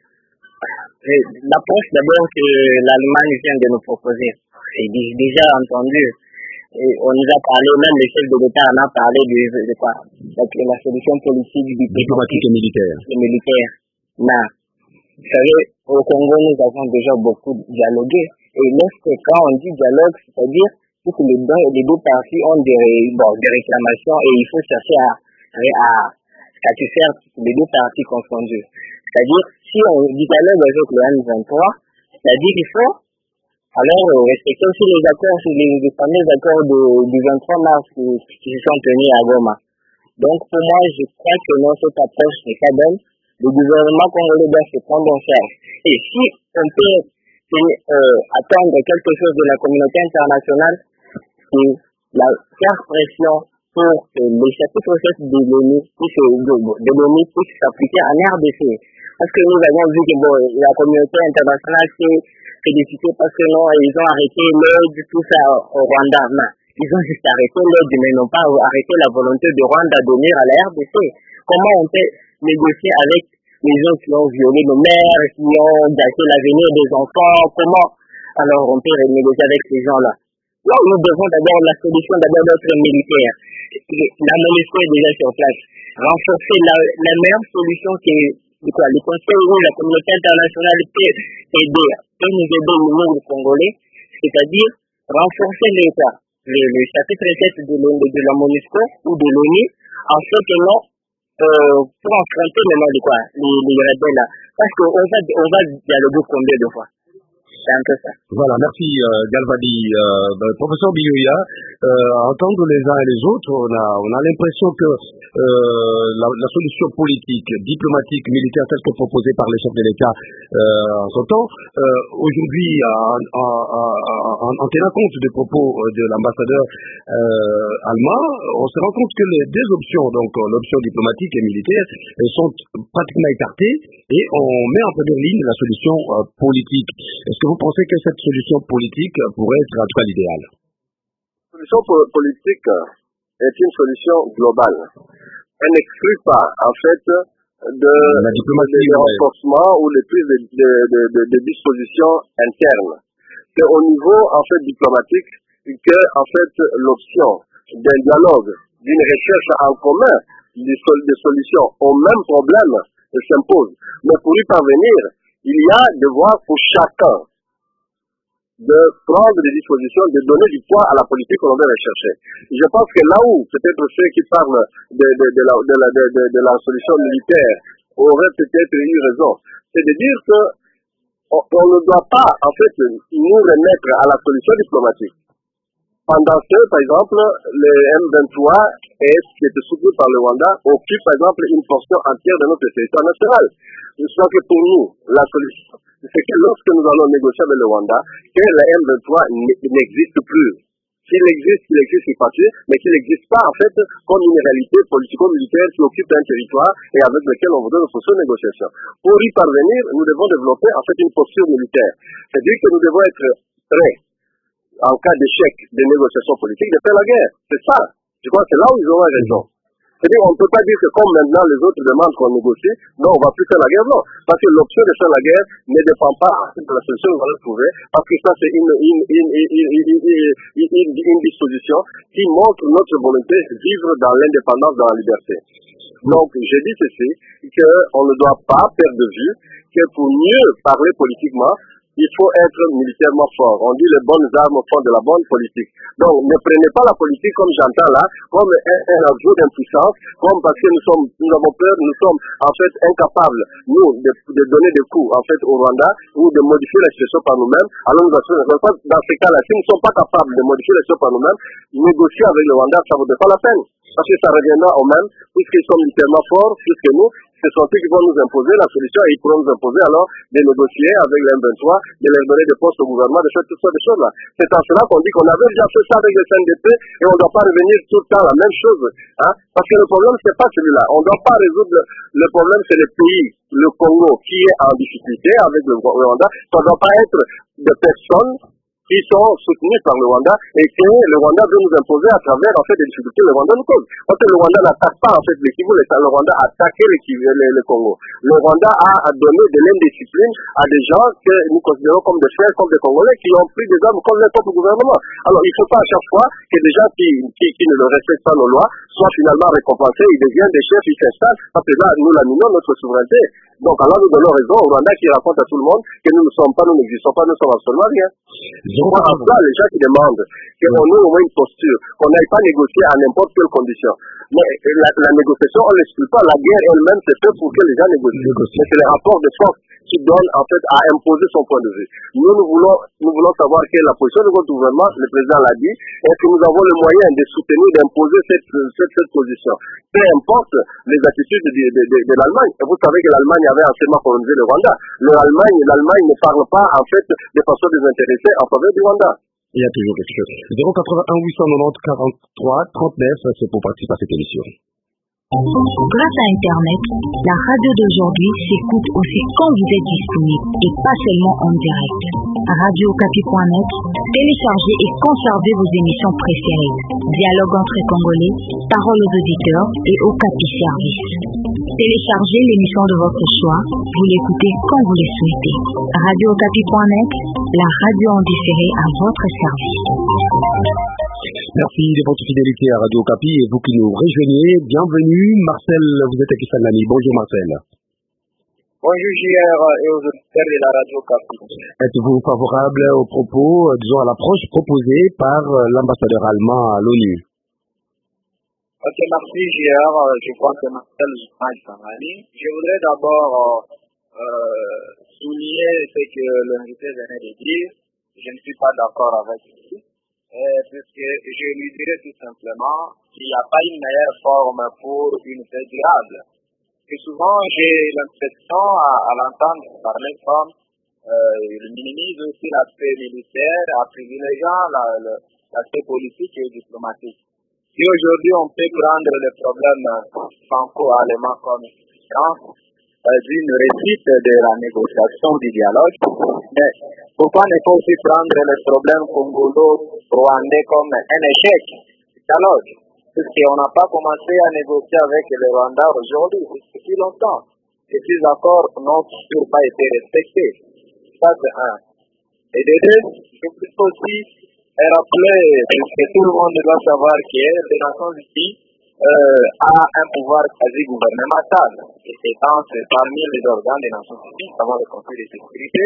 l'approche d'abord que l'Allemagne vient de nous proposer, c'est déjà entendu. Et on nous a parlé, même le chef de l'État en a parlé de, de quoi? Donc, la solution politique du diplomatique et militaire. Et militaire. Mais, vous savez, au Congo, nous avons déjà beaucoup dialogué. Et lorsque, quand on dit dialogue, c'est-à-dire que les deux, les deux parties ont des, bon, des réclamations et il faut chercher à, à, satisfaire les deux parties confondues. C'est-à-dire, si on dit dialogue avec le M vingt-trois, c'est-à-dire qu'il faut alors respecter aussi les accords, les, les fameux accords de, du vingt-trois mars qui, qui se sont tenus à Goma. Donc, pour moi, je crois que non, cette approche n'est pas bonne. Le gouvernement congolais doit se prendre en charge. Et si on peut euh, attendre quelque chose de la communauté internationale, c'est la faire pression pour que les chapitres de l'ONU puissent s'appliquer en R D C. Parce que nous avons vu que bon, la communauté internationale s'est félicitée parce que non, ils ont arrêté l'aide, tout ça au Rwanda. Mais Ils ont juste arrêté l'aide, mais n'ont pas arrêté la volonté de Rwanda d'unir à la R D C. Comment on peut négocier avec les gens qui ont violé nos mères, qui ont gâché l'avenir des enfants? Comment alors on peut négocier avec ces gens-là? Non, nous devons d'abord la solution d'abord d'être militaire. La MONUSCO est déjà sur place. Renforcer la, la meilleure solution qui est quoi, le Conseil ou la communauté internationale peut aider, peut nous aider nous les Congolais, c'est-à-dire renforcer l'État, le, le chapitre sept de, de la MONUSCO ou de l'ONU, en ce que non, euh, pour affronter maintenant de quoi, les, les rebelles là. Parce qu'on va, on va dialoguer combien de fois? C'est un peu ça. Voilà, merci euh, Galvadi. Euh, professeur Biyoya, euh, entendre les uns et les autres, on a, on a l'impression que euh, la, la solution politique, diplomatique, militaire, telle que proposée par les chefs de l'État euh, en son temps, euh, aujourd'hui, en, en, en, en tenant compte des propos de l'ambassadeur euh, allemand, on se rend compte que les deux options, donc l'option diplomatique et militaire, sont pratiquement écartées et on met en première ligne la solution euh, politique. Est-ce que vous pensez que cette solution politique pourrait être en tout cas l'idéal? La solution politique est une solution globale. Elle n'exclut pas, en fait, de, la diplomatie, de renforcement ou de prise de, de, de, de, de dispositions internes. C'est au niveau, en fait, diplomatique que, en fait, l'option d'un dialogue, d'une recherche en commun de, de solutions au même problème s'impose. Mais pour y parvenir, il y a devoir pour chacun de prendre des dispositions, de donner du poids à la politique que l'on veut rechercher. Je pense que là où peut-être ceux qui parlent de, de, de, la, de, la, de, de, de la solution militaire auraient peut-être eu raison, c'est de dire que on, on ne doit pas en fait nous remettre à la solution diplomatique. Pendant que, par exemple, le M vingt-trois est, qui était soutenu par le Rwanda, occupe par exemple une portion entière de notre territoire national. Je crois que pour nous, la solution, c'est que lorsque nous allons négocier avec le Rwanda, que le M vingt-trois n'existe plus. S'il existe, il existe une partie, mais qu'il n'existe pas en fait comme une réalité politico-militaire qui occupe un territoire et avec lequel on voudrait une sociale négociation. Pour y parvenir, nous devons développer en fait une posture militaire. C'est-à-dire que nous devons être prêts, en cas d'échec des négociations politiques, de faire la guerre. C'est ça. Je crois que c'est là où ils auront raison. C'est-à-dire qu'on ne peut pas dire que comme maintenant les autres demandent qu'on négocie, non, on ne va plus faire la guerre, non. Parce que l'option de faire la guerre ne dépend pas de la solution qu'on va trouver, parce que ça c'est une, une, une, une, une, une, une, une disposition qui montre notre volonté de vivre dans l'indépendance, dans la liberté. Donc, je dis ceci, qu'on ne doit pas perdre de vue que pour mieux parler politiquement, il faut être militairement fort. On dit les bonnes armes font de la bonne politique. Donc, ne prenez pas la politique, comme j'entends là, comme un, un ajout d'impuissance, comme parce que nous sommes, nous avons peur, nous sommes en fait incapables, nous, de, de donner des coups en fait au Rwanda ou de modifier la situation par nous-mêmes. Alors, nous assurons, dans ces cas-là, si nous ne sommes pas capables de modifier la situation par nous-mêmes, négocier avec le Rwanda, ça ne vaut pas la peine. Parce que ça reviendra au même, puisqu'ils sont militairement forts, plus que nous, ce sont ceux qui vont nous imposer la solution et ils pourront nous imposer alors de négocier avec le M vingt-trois, de leur donner des postes au gouvernement, de faire toutes sortes de choses-là. C'est en cela qu'on dit qu'on avait déjà fait ça avec le C N D P et on ne doit pas revenir tout le temps la même chose. Hein? Parce que le problème, c'est pas celui-là. On ne doit pas résoudre le, le problème, c'est le pays, le Congo, qui est en difficulté avec le Rwanda. Ça ne doit pas être de personnes qui sont soutenus par le Rwanda et que le Rwanda veut nous imposer à travers en fait des difficultés. Le Rwanda nous cause. Parce que le Rwanda n'attaque pas en fait le Kivu, le Rwanda a attaqué le, Kivu, le, le Congo. Le Rwanda a donné de l'indiscipline à des gens que nous considérons comme des frères, comme des Congolais qui ont pris des armes comme leur propre gouvernement. Alors il ne faut pas à chaque fois que des gens qui, qui, qui ne respectent pas nos lois soient finalement récompensés, ils deviennent des chefs, ils s'installent, parce que là nous laminons notre souveraineté. Donc alors nous donnons raison au Rwanda qui raconte à tout le monde que nous ne sommes pas, nous n'existons pas, nous sommes absolument rien. Je vois en ça les gens qui demandent qu'on ait au moins une posture, qu'on n'aille pas négocier à n'importe quelle condition. Mais la, la négociation, on ne l'explique pas. La guerre elle-même, c'est fait pour que les gens négocient. Mais c'est les rapports de force qui donnent en fait à imposer son point de vue. Nous, nous voulons, nous voulons savoir quelle est la position de votre gouvernement, le président l'a dit, est-ce que nous avons le moyen de soutenir, d'imposer cette, cette, cette position. Peu importe les attitudes de, de, de, de l'Allemagne. Et vous savez que l'Allemagne avait anciennement colonisé le Rwanda. L'Allemagne, l'Allemagne ne parle pas en fait de façon désintéressée en faveur du Rwanda. Il y a toujours quelque chose. zéro quatre-vingt-un huit cent quatre-vingt-dix quarante-trois trente-neuf, c'est pour participer à cette émission. Grâce à Internet, la radio d'aujourd'hui s'écoute aussi quand vous êtes disponible et pas seulement en direct. radio okapi point net, Téléchargez et conservez vos émissions préférées. Dialogue entre Congolais, parole aux auditeurs et Okapi Service. Téléchargez l'émission de votre choix, vous l'écoutez quand vous le souhaitez. radio okapi point net, la radio en différé à votre service. Merci de votre fidélité à Radio Okapi et vous qui nous rejoignez, bienvenue. Marcel, vous êtes à Kisangani. Bonjour Marcel. Bonjour J R et aux auditeurs de la Radio Okapi. Êtes-vous favorable aux propos, disons à l'approche proposée par l'ambassadeur allemand à l'ONU? Ok, merci J R. Je crois que Marcel Kisangani. Je voudrais d'abord euh, souligner ce que l'invité venait de dire. Je ne suis pas d'accord avec lui. Euh, puisque je lui dirais tout simplement qu'il n'y a pas une meilleure forme pour une paix durable. Et souvent, j'ai l'impression à, à l'entendre parler comme euh, il minimise aussi l'aspect militaire en privilégiant la, la, l'aspect politique et diplomatique. Si aujourd'hui on peut prendre le problème franco-allemand comme exemple euh, d'une réussite de la négociation du dialogue, mais pourquoi ne pas aussi prendre le problème congolo-rwandais comme un échec du dialogue? Puisqu'on n'a pas commencé à négocier avec le Rwanda aujourd'hui, depuis longtemps. Et ces accords n'ont toujours pas été respectés. Ça, c'est un. Et de deux, je peux aussi rappeler, puisque tout le monde doit savoir que les Nations Unies euh, a un pouvoir quasi gouvernemental. Et étant parmi les organes des Nations Unies, notamment le Conseil de sécurité,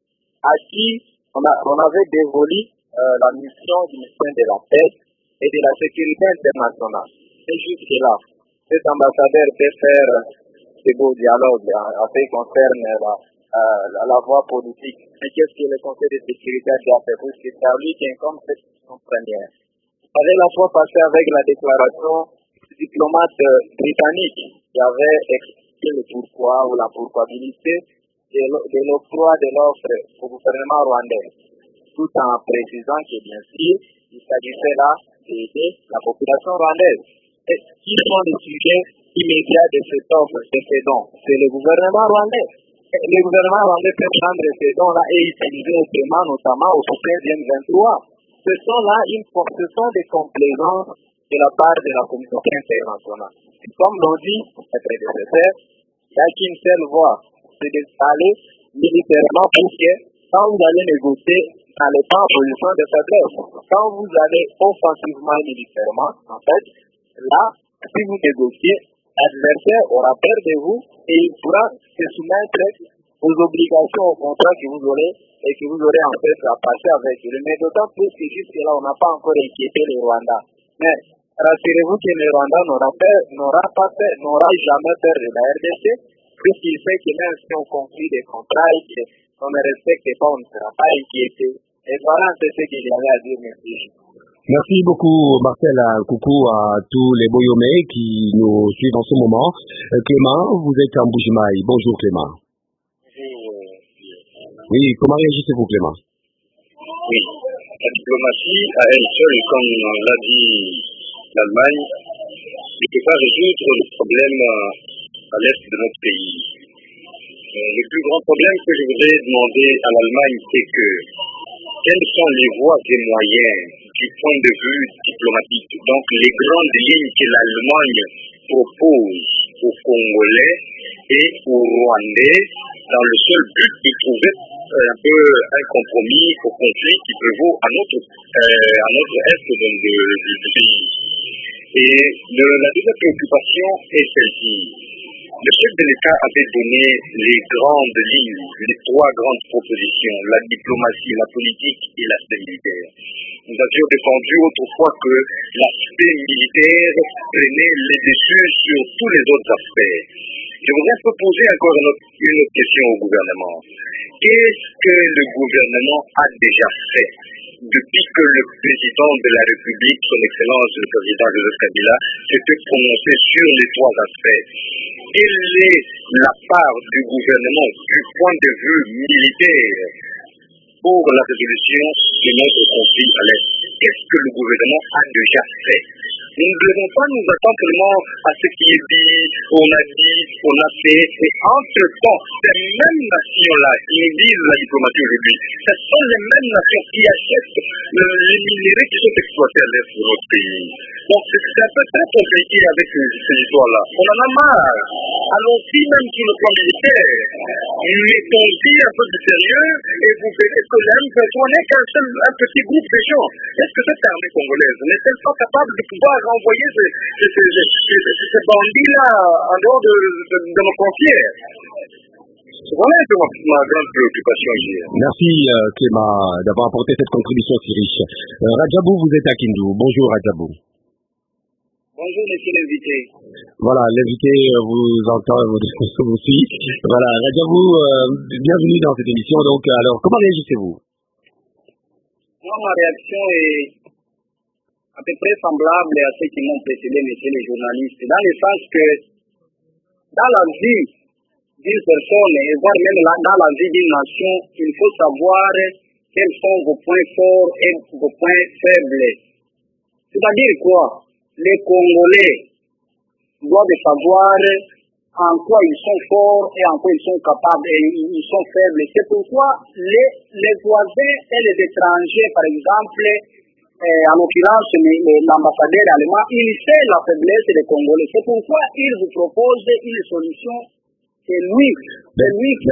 à qui on, a, on avait dévolu euh, la mission du ministère de la paix et de la sécurité internationale. Et jusque-là, cet ambassadeur peut faire ce beau dialogue en ce qui concerne la, euh, la, la voie politique. Mais qu'est-ce que le Conseil de sécurité a fait? Parce que c'est lui qui incombe cette mission première. Vous savez, la fois passée avec la déclaration du diplomate britannique qui avait expliqué le pourquoi ou la pourquoabilité de, de l'octroi de l'offre au gouvernement rwandais, tout en précisant que bien sûr, il s'agissait là d'aider la population rwandaise. Et qui sont les sujets immédiats de cette offre, de ces dons? C'est le gouvernement rwandais. Et le gouvernement rwandais peut prendre ces dons-là et utiliser autrement, notamment au quinzième vingt-trois. Ce sont là une, ce sont des complaisances de la part de la communauté internationale. Et comme l'ont dit les prédécesseurs, il n'y a qu'une seule voie, c'est d'aller militairement pour que quand vous allez négocier, n'allez pas en position de faiblesse. Quand vous allez offensivement et militairement, en fait, là, si vous négociez, l'adversaire aura peur de vous et il pourra se soumettre aux obligations, au contrat que vous aurez et que vous aurez en fait à passer avec eux. Mais d'autant plus que jusque-là, on n'a pas encore inquiété le Rwanda. Mais rassurez-vous que le Rwanda n'aura, peur, n'aura, pas peur, n'aura jamais peur de la R D C, puisqu'il sait que même si on conclut des contrats et qu'on ne respecte pas, on ne sera pas inquiété. Et voilà, c'est ce qu'il y avait à dire, merci. Merci beaucoup Marcel, coucou à tous les Boyomais qui nous suivent en ce moment. Euh, Clément, vous êtes en Bujimaï. Bonjour Clément. Bonjour. Oui, comment réagissez-vous Clément? Oui, la diplomatie à elle seule, comme l'a dit l'Allemagne, ne peut pas résoudre le problème à l'est de notre pays. Euh, le plus grand problème que je voudrais demander à l'Allemagne, c'est que quelles sont les voies et moyens du point de vue diplomatique, donc les grandes lignes que l'Allemagne propose aux Congolais et aux Rwandais dans le seul but de trouver un peu un compromis au conflit qui prévaut à notre, euh, à notre est de, de, de, de pays. Et de, la deuxième préoccupation est celle-ci. Le chef de l'État avait donné les grandes lignes, les trois grandes propositions, la diplomatie, la politique et l'aspect militaire. Nous avions défendu autrefois que l'aspect militaire prenait les dessus sur tous les autres aspects. Je voudrais un peu poser encore une autre, une autre question au gouvernement. Qu'est-ce que le gouvernement a déjà fait depuis que le président de la République, son Excellence le président Joseph Kabila, s'était prononcé sur les trois aspects? Quelle est la part du gouvernement du point de vue militaire pour la résolution de notre conflit à l'Est? Qu'est-ce que le gouvernement a déjà fait? Nous ne devons pas nous attendre seulement à ce qui est dit, on a dit, on a fait, et entre-temps, ces mêmes nations-là qui nous disent la diplomatie aujourd'hui, ce sont les mêmes nations qui achètent le, les minéraux qui sont exploités à l'est de notre pays. Donc c'est un peu très compliqué avec ces histoires-là. On en a marre. Allons-y même sur le plan militaire. Mettons-y un peu de sérieux et vous verrez que la M vingt-trois n'est qu'un seul, un petit groupe de gens. Est-ce que cette armée congolaise n'est-elle pas capable de pouvoir renvoyer ces, ces, ces, ces, ces, ces bandits-là en dehors de, de, de nos frontières? Voilà un peu ma, ma grande préoccupation hier. Merci euh, Clément d'avoir apporté cette contribution si riche. Euh, Rajabou, vous êtes à Kindu. Bonjour Rajabou. Bonjour monsieur l'invité. Voilà, l'invité vous entend vous aussi. Voilà, Rajabou, euh, bienvenue dans cette émission. Donc, alors, comment réagissez-vous? Moi, ma réaction est à peu près semblable à ceux qui m'ont précédé, messieurs les journalistes, dans le sens que dans la vie d'une personne, et voire même dans la vie d'une nation, il faut savoir quels sont vos points forts et vos points faibles. C'est-à-dire quoi? Les Congolais doivent savoir en quoi ils sont forts et en quoi ils sont capables et ils sont faibles. C'est pourquoi les, les voisins et les étrangers, par exemple, eh, en l'occurrence l'ambassadeur allemand, il sait la faiblesse des Congolais. C'est pourquoi il vous propose une solution. C'est lui, c'est lui qui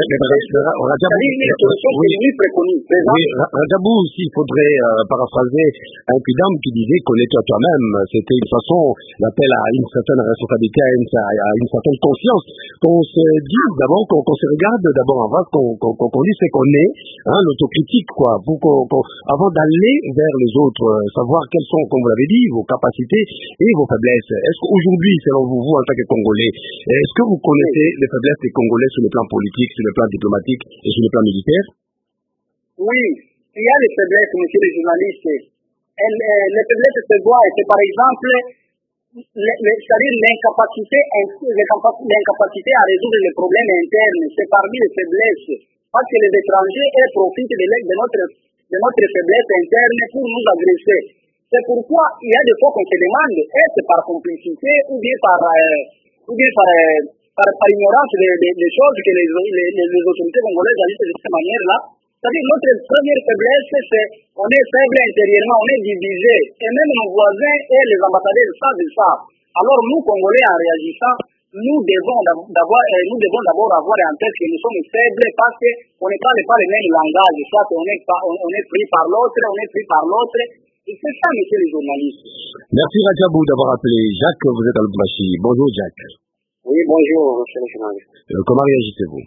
lui préconise. Oui, Rajabou aussi, il faudrait euh, paraphraser un Kidam qui disait connais-toi toi-même. C'était une façon d'appel à une certaine responsabilité, à une, à une certaine conscience. Qu'on se dise d'abord, qu'on qu se regarde d'abord avant, qu'on qu qu qu dise ce qu'on est, hein, l'autocritique, quoi, pour qu qu avant d'aller vers les autres, euh, savoir quelles sont, comme vous l'avez dit, vos capacités et vos faiblesses. Est-ce qu'aujourd'hui, selon vous, vous en tant que Congolais, est-ce que vous connaissez les faiblesses des Congolais sur le plan politique, sur le plan diplomatique et sur le plan militaire? Oui, il y a les faiblesses, monsieur le journaliste. Elle, euh, les faiblesses se voient, c'est par exemple, c'est-à-dire l'incapacité l'incapacité à résoudre les problèmes internes. C'est parmi les faiblesses. Parce que les étrangers, elles profitent de, de, notre, de notre faiblesse interne pour nous agresser. C'est pourquoi il y a des fois qu'on se demande, est-ce par complicité ou bien par... Euh, ou bien par euh, Par, par ignorance des, des, des choses que les, les, les autorités congolaises agissent de cette manière-là. C'est-à-dire notre première faiblesse, c'est on est faible intérieurement, on est divisé. Et même nos voisins et les ambassadeurs savent ça. Alors nous, Congolais, en réagissant, nous devons d'abord nous devons d'abord avoir en tête que nous sommes faibles parce qu'on ne parle pas le même langage. Soit on est, on, on est pris par l'autre, on est pris par l'autre. Et c'est ça, monsieur le journaliste. Merci Rajabou d'avoir appelé. Jacques, vous êtes à Lubumbashi. Bonjour Jacques. Oui, bonjour, monsieur le journaliste. Euh, comment réagissez-vous?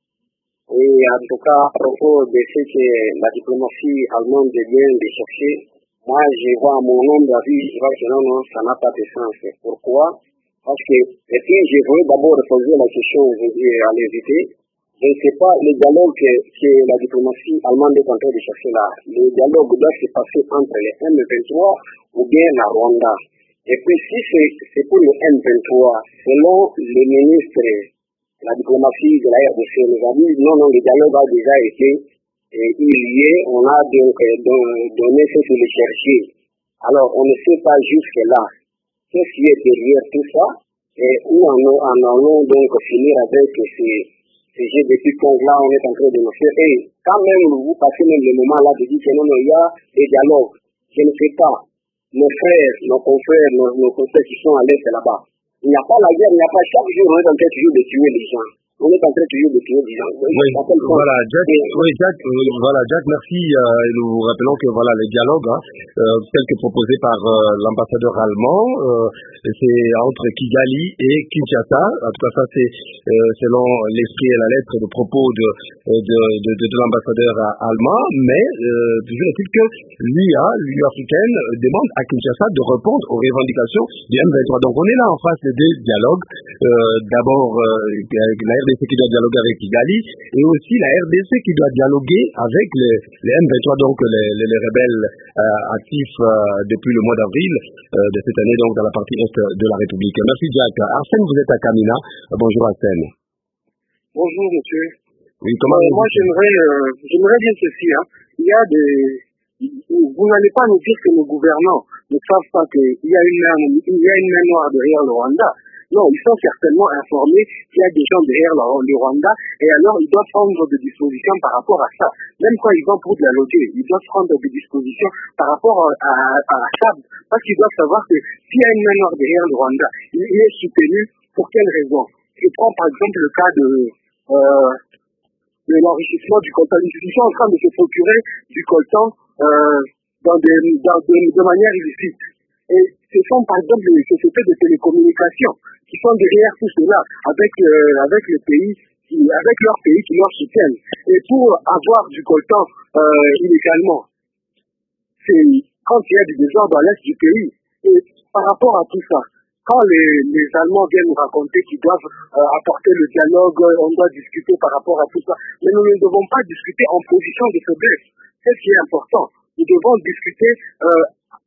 Oui, en tout cas, à propos de ce que la diplomatie allemande vient de chercher, moi, je vois à mon nombre d'avis, je vois que non, non, ça n'a pas de sens. Pourquoi? Parce que, et puis, je voulais d'abord poser la question à l'invité. Je ne sais pas, le dialogue que, que la diplomatie allemande est en train de chercher là, le dialogue doit se passer entre les M vingt-trois ou bien la Rwanda. Et puis, si c'est pour le M vingt-trois, selon le ministre de la diplomatie de la R D C, nous a dit non, non, le dialogue a déjà été euh, lié, on a donc euh, donné ce qu'il cherchait. Alors, on ne sait pas jusque-là qu'est-ce qui est derrière tout ça, et où en, en allons donc finir avec ces, ces jeux de ping-pong-là, on est en train de nous faire. Et quand même, vous passez même le moment là de dire que non, non, il y a des dialogues. Je ne sais pas. Nos frères, nos confrères, nos, nos confrères qui sont à l'est là-bas. Il n'y a pas la guerre, il n'y a pas chaque jour, on est en train toujours de tuer les gens. On est en train toujours de tuer les gens. Oui, voilà, Jack, oui, Jack, euh, voilà, Jack, merci. Euh, nous vous rappelons que voilà, les dialogues, hein, euh, tels que proposés par euh, l'ambassadeur allemand, euh, c'est entre Kigali et Kinshasa. En tout cas, ça c'est euh, selon l'esprit et la lettre de propos de, de, de, de, de l'ambassadeur allemand. Mais euh, toujours est-il que l'U A, l'Union africaine, demande à Kinshasa de répondre aux revendications du M vingt-trois. Donc on est là en face de deux dialogues. Euh, D'abord, euh, la R D C qui doit dialoguer avec Kigali et aussi la R D C qui doit dialoguer avec les, les M vingt-trois, donc les, les, les rebelles euh, actifs euh, depuis le mois d'avril euh, de cette année, donc dans la partie est de la République. Merci Jack. Arsène, vous êtes à Kamina. Euh, bonjour Arsène. Bonjour monsieur. Oui, comment euh, moi j'aimerais euh, j'aimerais dire ceci. Hein. Il y a des... Vous n'allez pas nous dire que nos gouvernants ne savent pas qu'il y a une main, il y a une main noire derrière le Rwanda. Non, ils sont certainement informés qu'il y a des gens derrière le Rwanda et alors ils doivent prendre des dispositions par rapport à ça. Même quand ils vont pour dialoguer, ils doivent prendre des dispositions par rapport à, à, à ça parce qu'ils doivent savoir que s'il y a une main noire derrière le Rwanda, il est soutenu pour quelle raison? Je prends par exemple le cas de, euh, de l'enrichissement du coltan. Ils sont en train de se procurer du coltan euh, dans des, dans de, de manière illicite. Et ce sont par exemple les sociétés de télécommunications qui sont derrière tout cela, avec, euh, avec le pays, qui, avec leurs pays qui leur soutiennent. Et pour avoir du coltan euh, illégalement, c'est quand il y a du désordre à l'est du pays. Et par rapport à tout ça, quand les, les Allemands viennent nous raconter qu'ils doivent euh, apporter le dialogue, on doit discuter par rapport à tout ça, mais nous ne devons pas discuter en position de faiblesse. C'est ce qui est important. Nous devons discuter euh,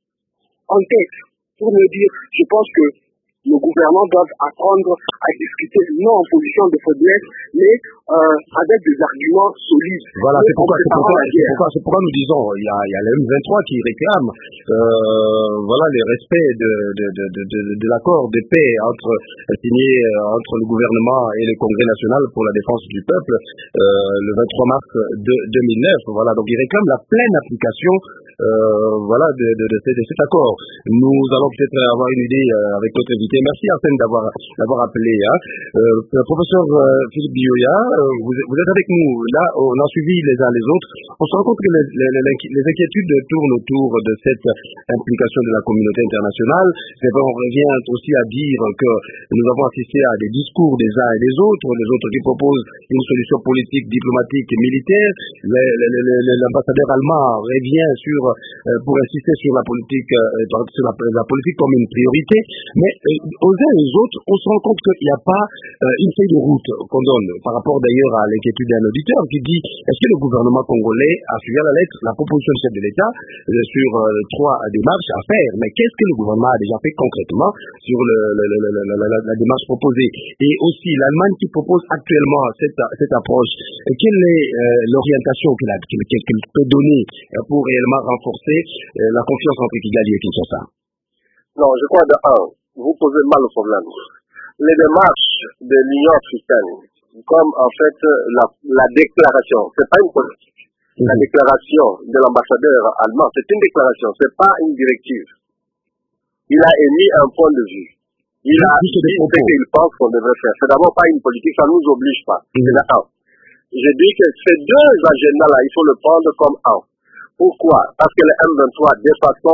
en tête pour me dire, je pense que nos gouvernants doivent apprendre à discuter non en position de faiblesse, mais euh, avec des arguments solides. Voilà, c'est pourquoi, c'est, pourquoi, c'est, pourquoi, c'est pourquoi nous disons, il y a, il y a le M vingt-trois qui réclame euh, voilà, les respects de, de, de, de, de, de l'accord de paix entre, signé euh, entre le gouvernement et le Congrès national pour la défense du peuple euh, le vingt-trois mars de deux mille neuf. Voilà, donc il réclame la pleine application euh, voilà, de, de, de, de, de cet accord. Nous allons peut-être avoir une idée euh, avec notre invité. Merci Arsène d'avoir, d'avoir appelé. Hein. Euh, professeur euh, Philippe Bioya, euh, vous, vous êtes avec nous. Là, on a suivi les uns les autres. On se rend compte que les, les, les inquiétudes tournent autour de cette implication de la communauté internationale. C'est vrai, on revient aussi à dire que nous avons assisté à des discours des uns et des autres, les autres qui proposent une solution politique, diplomatique et militaire. Les, les, les, l'ambassadeur allemand revient sur, euh, pour insister sur la politique, euh, sur la, la politique comme une priorité. Mais euh, aux uns et aux autres, on se rend compte qu'il n'y a pas euh, une feuille de route qu'on donne, par rapport d'ailleurs à l'inquiétude d'un auditeur qui dit est-ce que le gouvernement congolais a suivi à la lettre la proposition du chef de l'État euh, sur euh, trois démarches à faire, mais qu'est-ce que le gouvernement a déjà fait concrètement sur le, le, le, le, la, la, la démarche proposée? Et aussi l'Allemagne qui propose actuellement cette, cette approche, et quelle est euh, l'orientation qu'elle, a, qu'elle, qu'elle peut donner euh, pour réellement renforcer euh, la confiance entre Kigali et Kinshasa? Non, je crois de un, vous posez mal le problème. Les démarches de l'Union africaine, comme en fait la, la déclaration, c'est pas une politique. Mmh. La déclaration de l'ambassadeur allemand, c'est une déclaration, c'est pas une directive. Il a émis un point de vue. Il a dit ce qu'il pense qu'on devrait faire. C'est d'abord pas une politique, ça ne nous oblige pas. Mmh. C'est d'accord. Je dis que ces deux agendas-là, il faut le prendre comme un. Pourquoi? Parce que le M vingt-trois, de façon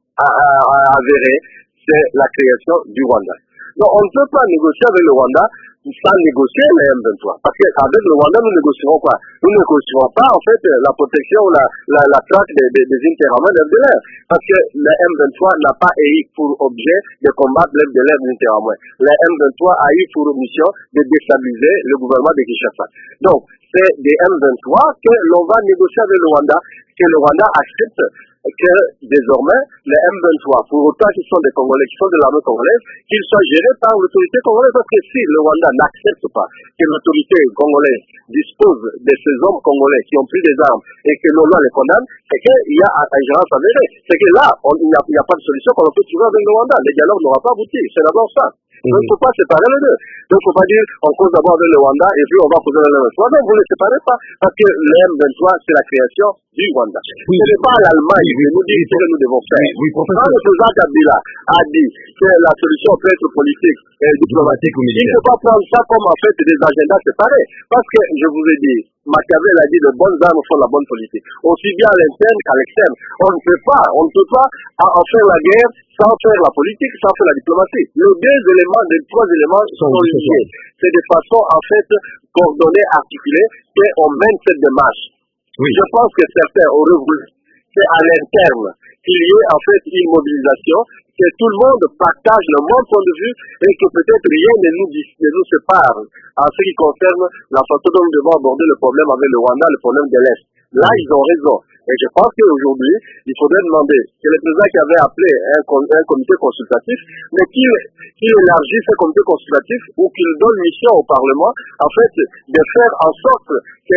avérée, c'est la création du Rwanda. Donc on ne peut pas négocier avec le Rwanda sans négocier le M vingt-trois. Parce qu'avec le Rwanda, nous négocierons quoi? Nous ne négocierons pas en fait la protection ou la, la, la traque des, des, des interarmées de l'F D L R. Parce que le M vingt-trois n'a pas eu pour objet de combattre l'F D L R des interarmées. Le M vingt-trois a eu pour mission de déstabiliser le gouvernement de Kinshasa. Donc c'est des M vingt-trois que l'on va négocier avec le Rwanda, que le Rwanda accepte que désormais, les M vingt-trois, pour autant qu'ils sont des Congolais, qui sont de l'armée congolaise, qu'ils soient gérés par l'autorité congolaise. Parce que si le Rwanda n'accepte pas que l'autorité congolaise dispose de ces hommes congolais qui ont pris des armes et que l'on les condamne, c'est qu'il y a un ingérence avérée. C'est que là, on, il n'y a, a pas de solution qu'on peut trouver avec le Rwanda. Le dialogue n'aura pas abouti. C'est d'abord ça. Donc, il ne faut pas séparer les deux. Donc, il ne faut pas dire, on cause d'abord avec le Rwanda et puis on va poser le M vingt-trois. Non, vous ne les séparez pas. Parce que le M vingt-trois, c'est la création du Rwanda. Oui, ce n'est pas l'Allemagne qui nous dit ce que nous devons faire. Oui, oui, quand le président Kabila a dit que la solution peut être politique et diplomatique, il ne faut pas prendre ça comme en fait des agendas séparés. Parce que, je vous ai dit, Machiavel a dit de bonnes armes font la bonne politique. Aussi bien à l'interne qu'à l'externe. On ne peut pas, on ne peut pas en faire la guerre sans faire la politique, sans faire la diplomatie. Les deux éléments, les trois éléments sont liés. C'est de façon en fait coordonnée, articulée, qu'on mène cette démarche. Oui. Je pense que certains auraient voulu c'est à l'interne qu'il y ait en fait une mobilisation, que tout le monde partage le même point de vue et que peut-être rien ne nous, ne nous sépare en ce qui concerne la façon dont nous devons aborder le problème avec le Rwanda, le problème de l'Est. Là, ils ont raison. Et je pense qu'aujourd'hui, il faudrait demander que le président qui avait appelé un, un comité consultatif, mais qu'il qu'il élargisse ce comité consultatif ou qu'il donne mission au Parlement, en fait, de faire en sorte que la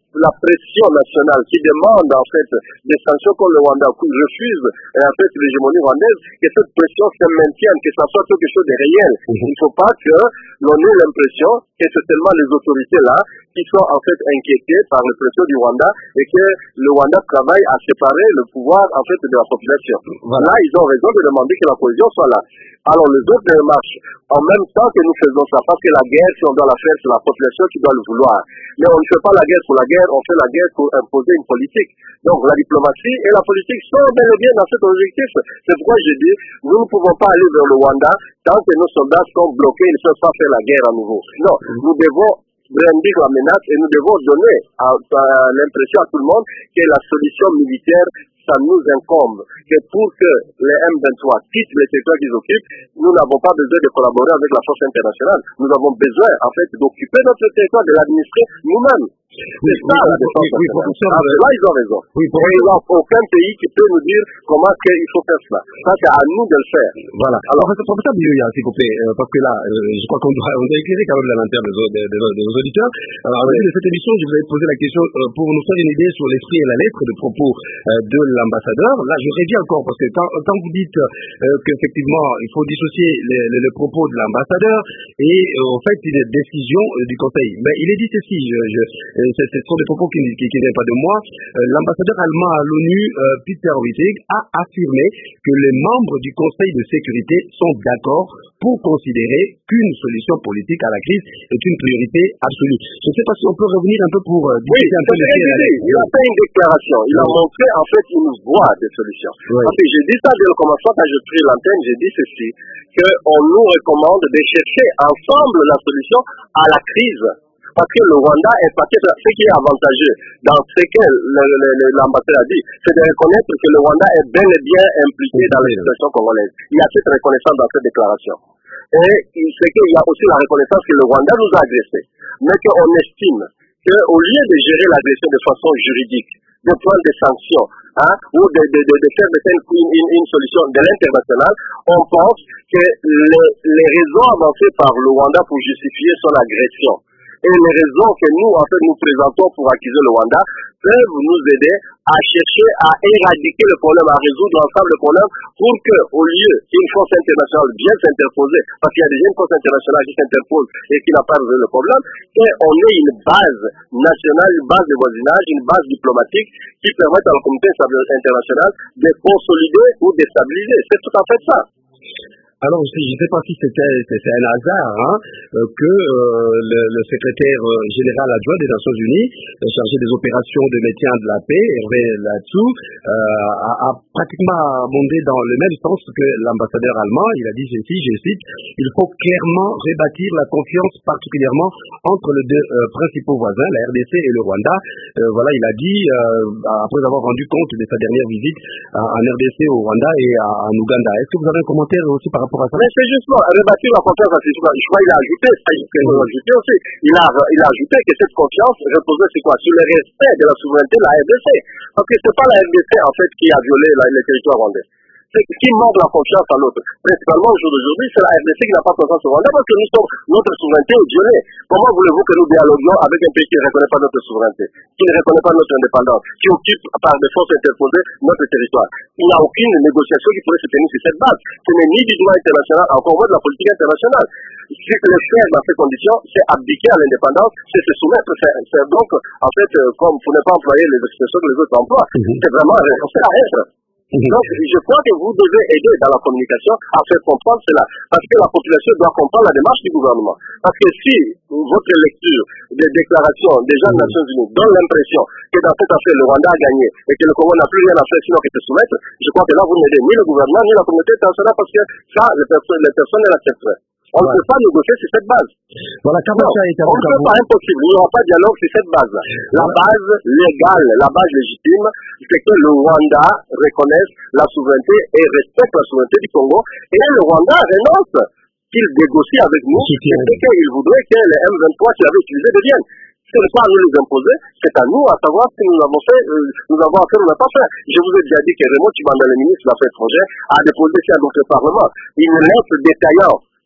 la pression nationale qui demande en fait des sanctions contre le Rwanda, qui refuse en fait l'hégémonie rwandaise, que cette pression se maintienne, que ça soit quelque chose de réel. Il ne faut pas que l'on ait l'impression que c'est seulement les autorités là qui sont en fait inquiétées par les pressions du Rwanda et que le Rwanda travaille à séparer le pouvoir en fait de la population. Voilà. Là, ils ont raison de demander que la cohésion soit là. Alors les autres démarches, en même temps que nous faisons ça, parce que la guerre, si on doit la faire, c'est la population qui doit le vouloir. Mais on ne fait pas la guerre pour la guerre, on fait la guerre pour imposer une politique. Donc la diplomatie et la politique sont bel et bien dans cet objectif. C'est pourquoi je dis, nous ne pouvons pas aller vers le Rwanda tant que nos soldats sont bloqués, ils ne peuvent pas faire la guerre à nouveau. Non, nous devons brandir la menace et nous devons donner à, à l'impression à tout le monde que la solution militaire, ça nous incombe. Que pour que les M vingt-trois quittent les territoires qu'ils occupent, nous n'avons pas besoin de collaborer avec la force internationale. Nous avons besoin, en fait, d'occuper notre territoire, de l'administrer nous-mêmes. Oui, c'est ça oui, la défense oui, nationale. Ah, là, ils ont raison. Oui, pour... Et il n'y a aucun pays qui peut nous dire comment il faut faire cela. Ça, c'est à nous de le faire. Voilà. Alors, professeur Biloya, s'il vous plaît, euh, parce que là, euh, je crois qu'on doit, on doit éclairer quand même la lanterne de, de, de, de nos auditeurs. Alors, au début de cette émission, je vous avais posé la question euh, pour nous faire une idée sur l'esprit et la lettre de propos euh, de l'ambassadeur. Là, je réviens encore, parce que quand, quand vous dites euh, qu'effectivement, il faut dissocier les, les, les propos de l'ambassadeur et, euh, en fait, une décision euh, du Conseil. Mais il est dit ceci, je, je, euh, ce sont des propos qui, qui, qui viennent pas de moi. Euh, l'ambassadeur allemand à l'ONU, euh, Peter Wittig, a affirmé que les membres du Conseil de sécurité sont d'accord pour considérer qu'une solution politique à la crise est une priorité absolue. Je ne sais pas si on peut revenir un peu pour euh, discuter oui, un peu de ce la... Il a fait une déclaration, il a montré en fait une voie de solution. Oui. Parce que j'ai dit ça dès le commencement quand j'ai pris l'antenne, j'ai dit ceci, qu'on nous recommande de chercher ensemble la solution à la crise. Parce que le Rwanda est parti, ce qui est avantageux dans ce que l'ambassadeur a dit, c'est de reconnaître que le Rwanda est bel et bien impliqué dans la situation congolaise. Il y a cette reconnaissance dans cette déclaration. Et c'est qu'il y a aussi la reconnaissance que le Rwanda nous a agressés. Mais qu'on estime qu'au lieu de gérer l'agression de façon juridique, de prendre des sanctions, hein, ou de, de, de, de faire une, une, une solution de l'international, on pense que les, les raisons avancées par le Rwanda pour justifier son agression et les raisons que nous, en fait, nous présentons pour accuser le Rwanda peuvent nous aider à chercher à éradiquer le problème, à résoudre ensemble le problème pour que, au lieu qu'une force internationale vienne s'interposer, parce qu'il y a déjà une force internationale qui s'interpose et qui n'a pas résolu le problème, qu'on ait une base nationale, une base de voisinage, une base diplomatique qui permette à la communauté internationale de consolider ou de stabiliser. C'est tout à fait ça. Alors, je ne sais pas si c'était c'est un hasard hein, que euh, le, le secrétaire général adjoint des Nations Unies, chargé des opérations de maintien de la paix, Hervé Latsou, euh, a, a pratiquement abondé dans le même sens que l'ambassadeur allemand. Il a dit ceci, je cite, « Il faut clairement rebâtir la confiance, particulièrement entre les deux euh, principaux voisins, la R D C et le Rwanda. Euh, » Voilà, il a dit, euh, après avoir rendu compte de sa dernière visite en R D C, au Rwanda et à, en Ouganda. Est-ce que vous avez un commentaire aussi par rapport à ça? Mais c'est justement rebâtir la confiance à ces gens. Je crois qu'il a ajouté, il a ajouté aussi, il a, il a ajouté que cette confiance reposait sur quoi? Sur le respect de la souveraineté de la R D C. Parce que c'est pas la R D C en fait qui a violé la, les territoires rwandais. C'est qui manque la confiance à l'autre. Principalement au jour d'aujourd'hui, c'est la R D C qui n'a pas confiance au Rwanda parce que nous sommes, notre souveraineté est violée. Comment voulez-vous que nous dialoguions avec un pays qui ne reconnaît pas notre souveraineté, qui ne reconnaît pas notre indépendance, qui occupe par des forces interposées notre territoire? Il n'y a aucune négociation qui pourrait se tenir sur cette base. Ce n'est ni du droit international, encore moins de la politique internationale. Ce que le faire dans ces conditions, c'est abdiquer à l'indépendance, c'est se soumettre. C'est donc, en fait, comme pour ne pas employer les expressions que les autres emploient, c'est vraiment renoncer à être. Donc, je crois que vous devez aider dans la communication à faire comprendre cela. Parce que la population doit comprendre la démarche du gouvernement. Parce que si votre lecture des déclarations des gens des Nations Unies donne l'impression que dans cette affaire, le Rwanda a gagné et que le Congo n'a plus rien à faire sinon que se soumettre, je crois que là, vous n'aidez ni le gouvernement, ni la communauté internationale parce que ça, les personnes, les personnes ne l'accepteraient. On ne ouais. peut pas négocier sur cette base. Voilà, non, on ne peut pas, impossible. Il n'y aura pas de dialogue sur cette base-là. La base légale, la base légitime, c'est que le Rwanda reconnaisse la souveraineté et respecte la souveraineté du Congo. Et le Rwanda renonce qu'il négocie avec nous et qu'il voudrait que les M vingt-trois qu'il avait utilisés deviennent. Ce n'est pas à nous les imposer, c'est à nous à savoir si nous avons fait, euh, nous avons fait ou n'a pas fait. Je vous ai déjà dit que Raymond Tshibanda, le ministre des Affaires étrangères, a déposé ça à notre Parlement une lettre détaillant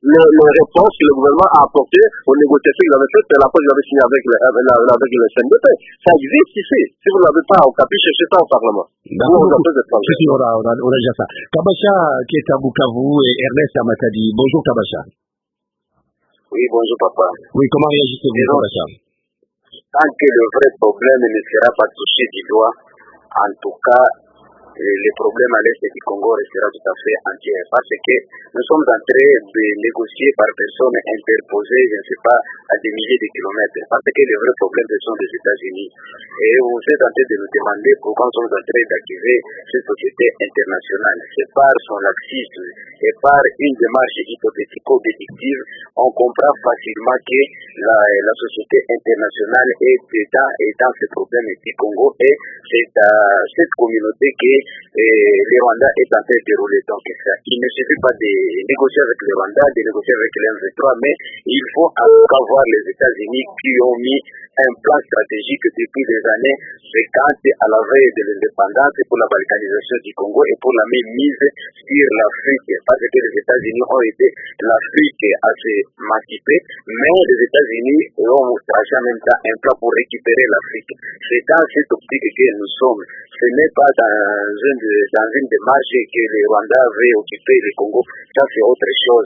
les, les réponses que le gouvernement a apportées aux négociations qu'il avait faites, c'est la fois qu'il avait signé avec le, avec, la, avec le C N D P. Ça existe ici. Si vous ne l'avez pas au Capi, cherchez ça au Parlement. D'accord. Si, on a, on a, on a déjà ça. Kabacha, qui est à Bukavu, et Ernest à Matadi. Bonjour Kabacha. Oui, bonjour papa. Oui, comment réagissez-vous Kabacha? Tant que le vrai problème ne sera pas touché du doigt, en tout cas, le problème à l'est du Congo restera tout à fait entier. Parce que nous sommes en train de négocier par personnes interposées, je ne sais pas, à des milliers de kilomètres. Parce que le vrai problème, ce sont les États-Unis. Et vous êtes en train de nous demander pourquoi nous sommes en train d'activer cette société internationale. C'est par son laxisme et par une démarche hypothético-déductive, on comprend facilement que la, la société internationale est dans, est dans ce problème du Congo et c'est à cette communauté que et le Rwanda est en train de dérouler. Donc ça, il ne suffit pas de négocier avec le Rwanda, de négocier avec l'M vingt-trois, mais il faut encore voir les États-Unis qui ont mis un plan stratégique depuis des années cinquante à la veille de l'indépendance pour la balkanisation du Congo et pour la mise sur l'Afrique. Parce que les États-Unis ont aidé l'Afrique à s'émanciper, mais les États-Unis ont tracé en même temps un plan pour récupérer l'Afrique. C'est dans cette optique que nous sommes. Ce n'est pas dans une, dans une démarche que le Rwanda veut occuper le Congo, ça c'est autre chose.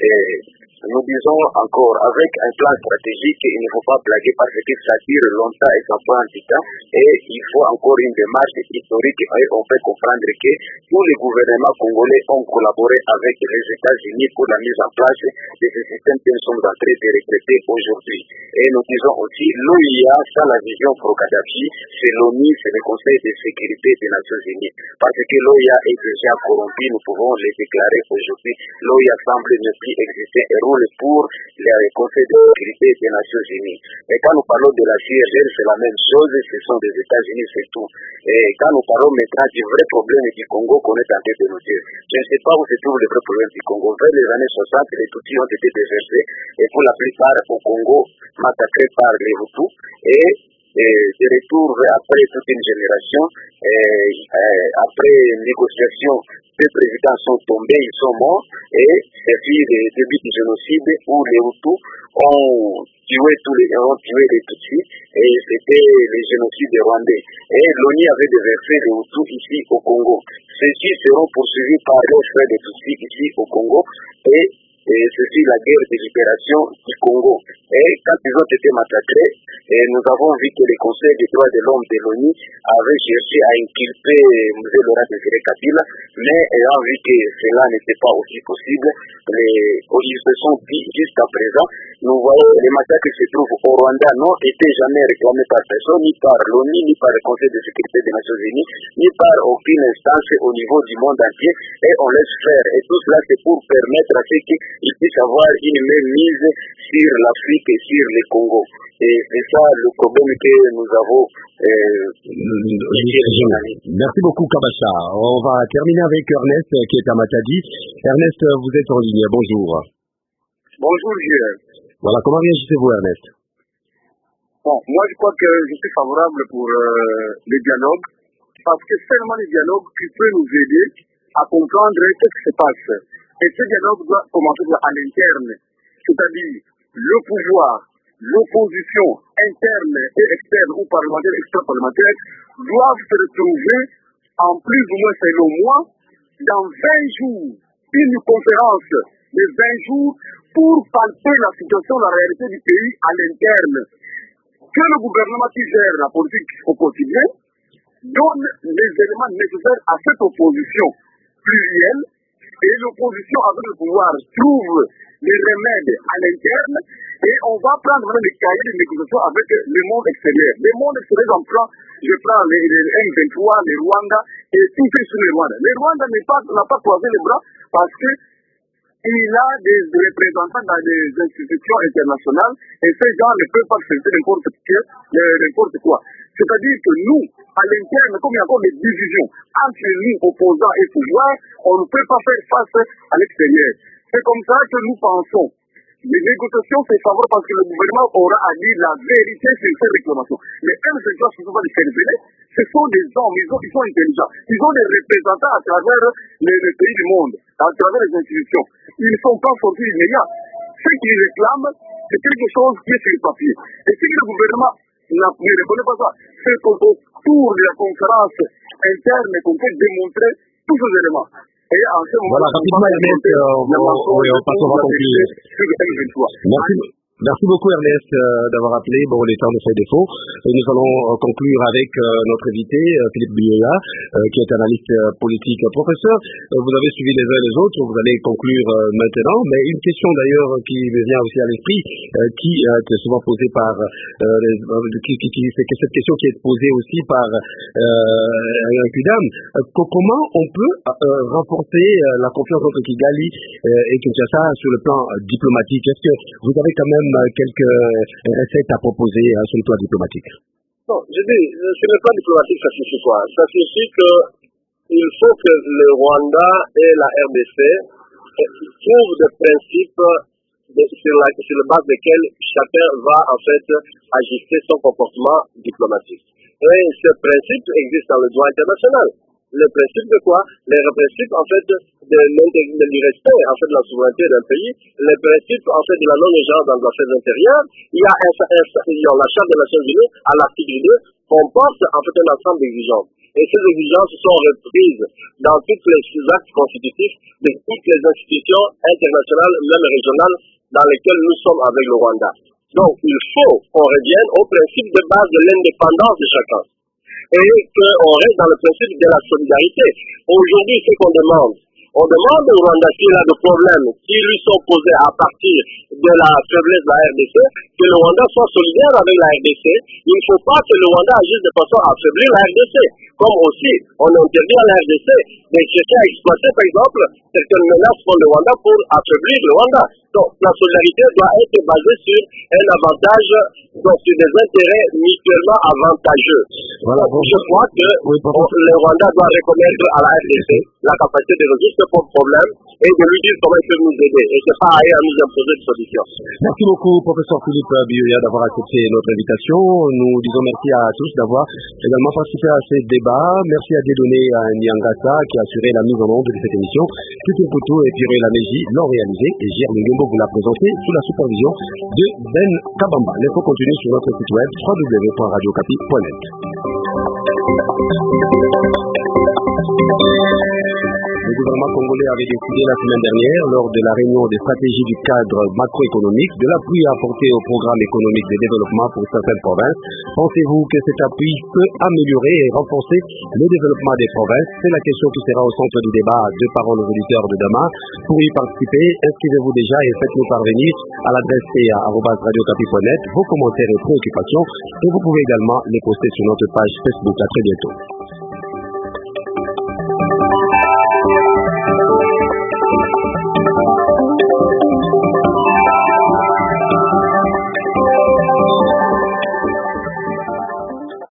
Et nous disons encore, avec un plan stratégique, il ne faut pas blaguer parce que ça dure longtemps et ça prend du temps. Et il faut encore une démarche historique et on peut comprendre que tous les gouvernements congolais ont collaboré avec les États-Unis pour la mise en place de ce système que nous sommes en train de recruter aujourd'hui. Et nous disons aussi, l'O I A, ça la vision pour Kadhafi, c'est l'ONU, c'est le Conseil de sécurité des Nations Unies. Parce que l'O I A est déjà corrompu, nous pouvons le déclarer aujourd'hui. L'O I A semble ne plus exister et roule pour le Conseil de sécurité des Nations Unies. Et quand nous parlons de la C I R G, c'est la même chose, ce sont des États-Unis, c'est tout. Et quand nous parlons maintenant du vrai problème du Congo qu'on est en train de nous dire, je ne sais pas où se trouve le vrai problème du Congo. Vers les années soixante, les Tutsis ont été déversés et pour la plupart au Congo, massacrés par les Hutus. Et Et de retour après toute une génération, et, et après une négociation, les présidents sont tombés, ils sont morts, et c'est fini le début du génocide où les Hutus ont tué tous les ont tué les Tutsis, et c'était le génocide rwandais. Et l'ONU avait déversé les Hutus ici au Congo. Ceux-ci seront poursuivis par les frères des Tutsis ici au Congo, et Et ceci, la guerre de libération du Congo. Et quand ils ont été massacrés, et nous avons vu que le Conseil des droits de l'homme de l'ONU avait cherché à inculper M. Laurent Désiré Kabila, mais ayant vu que cela n'était pas aussi possible, les, ils se sont dit jusqu'à présent, nous voyons les massacres qui se trouvent au Rwanda n'ont été jamais réclamés par personne, ni par l'ONU, ni par le Conseil de sécurité des Nations Unies, ni par aucune instance au niveau du monde entier, et on laisse faire. Et tout cela, c'est pour permettre à ceux qui il puisse avoir une même mise sur l'Afrique et sur le Congo. Et c'est ça le problème que nous avons. Euh, Merci beaucoup Kabacha. On va terminer avec Ernest qui est à Matadi. Ernest, vous êtes en ligne. Bonjour. Bonjour Julien. Voilà, comment réagissez-vous Ernest? Bon, moi je crois que je suis favorable pour euh, le dialogue parce que seulement le dialogue qui peut nous aider à comprendre ce qui se passe. Et ce dialogue doit commencer à l'interne, c'est-à-dire le pouvoir, l'opposition interne et externe ou parlementaire, extra-parlementaire doivent se retrouver en plus ou moins selon moi dans vingt jours, une conférence de vingt jours pour palper la situation, la réalité du pays à l'interne. Que le gouvernement qui gère la politique au quotidien donne les éléments nécessaires à cette opposition plurielle et l'opposition avec le pouvoir trouve les remèdes à l'interne et on va prendre les cahiers de négociation avec le monde extérieur. Le monde extérieur, on prend, je prends les, les M vingt-trois, les Rwanda et tout fait sur les Rwanda. Le Rwanda n'a pas, pas croisé les bras parce que il a des représentants dans des institutions internationales et ces gens ne peuvent pas accepter n'importe n'importe quoi. C'est-à-dire que nous, à l'interne, comme il y a encore des divisions entre nous, opposants et pouvoir, on ne peut pas faire face à l'extérieur. C'est comme ça que nous pensons. Les négociations, c'est favorable parce que le gouvernement aura à dire la vérité sur ces réclamations. Mais comme ces gens ne sont pas des cervelés, ce sont des hommes, ils, ont, ils sont intelligents. Ils ont des représentants à travers les, les pays du monde. à travers les institutions. Ils ne font pas sortir l'immédiat. Ce qu'ils réclament, c'est quelque chose qui est sur le papier. Et si le gouvernement ne reconnaît pas ça, c'est qu'autour de la conférence interne qu'on peut démontrer tous ces éléments. Et en ce moment, voilà, rapidement, Ernest, euh, on, oui, on passe, on va conclure. Merci. Merci beaucoup Ernest euh, d'avoir appelé. Bon, les temps nous fait défaut. Et nous allons euh, conclure avec euh, notre invité, euh, Philippe Bioya, euh, qui est analyste euh, politique. Professeur, euh, vous avez suivi les uns et les autres, vous allez conclure euh, maintenant. Mais une question d'ailleurs qui me vient aussi à l'esprit, euh, qui euh, est souvent posée par, euh, les, euh, qui, qui, qui, c'est cette question qui est posée aussi par euh, un Kudam. Euh, comment on peut euh, renforcer euh, la confiance entre Kigali euh, et Kinshasa sur le plan euh, diplomatique? Est-ce que vous avez quand même quelques recettes à proposer hein, sur le plan diplomatique? Non, je dis, sur le plan diplomatique, ça signifie quoi? Ça signifie qu'il faut que le Rwanda et la R D C trouvent des principes de, sur, la, sur la base desquels chacun va en fait ajuster son comportement diplomatique. Et ce principe existe dans le droit international. Le principe de quoi? Le principe en fait de, de, du respect en fait de la souveraineté d'un pays, le principe en fait de la non-ingérence dans les affaires intérieures. Il y a un, un, il y a la Charte des Nations Unies à l'article deux comporte en fait un ensemble d'exigences. Et ces exigences sont reprises dans tous les actes constitutifs de toutes les institutions internationales, même régionales, dans lesquelles nous sommes avec le Rwanda. Donc il faut qu'on revienne au principe de base de l'indépendance de chacun. Et qu'on reste dans le principe de la solidarité. Aujourd'hui, ce qu'on demande, on demande au Rwanda s'il a des problèmes qui lui sont posés à partir de la faiblesse de la R D C, que le Rwanda soit solidaire avec la R D C. Il ne faut pas que le Rwanda agisse de façon à affaiblir la R D C. Comme aussi, on interdit à la R D C de chercher à exploiter, par exemple, certaines menaces pour le Rwanda pour affaiblir le Rwanda. Donc, la solidarité doit être basée sur un avantage, donc sur des intérêts mutuellement avantageux. Voilà, donc, je crois que oui, on, le Rwanda doit reconnaître à la R D C la capacité de résoudre ce problème et de lui dire comment il peut nous aider. Et ce n'est pas à elle à nous imposer de solutions. Merci beaucoup, professeur Philippe Bioya, d'avoir accepté notre invitation. Nous disons merci à tous d'avoir également participé à ces débats. Merci à Dieudonné Nyangasa qui a assuré la mise en onde de cette émission. Tutu Kutu et Pierre Laméji l'ont réalisé et Gérard Lungombo vous l'a présenté sous la supervision de Ben Kabamba. L'info continue sur notre site web w w w point radio okapi point net. Le gouvernement congolais avait décidé la semaine dernière, lors de la réunion des stratégies du cadre macroéconomique, de l'appui apporté au programme économique de développement pour certaines provinces. Pensez-vous que cet appui peut améliorer et renforcer le développement des provinces? C'est la question qui sera au centre du débat de Parole aux auditeurs de demain. Pour y participer, inscrivez-vous déjà et faites-nous parvenir à l'adresse c a arobase radio okapi point net vos commentaires et préoccupations, et vous pouvez également les poster sur notre page Facebook. À très bientôt.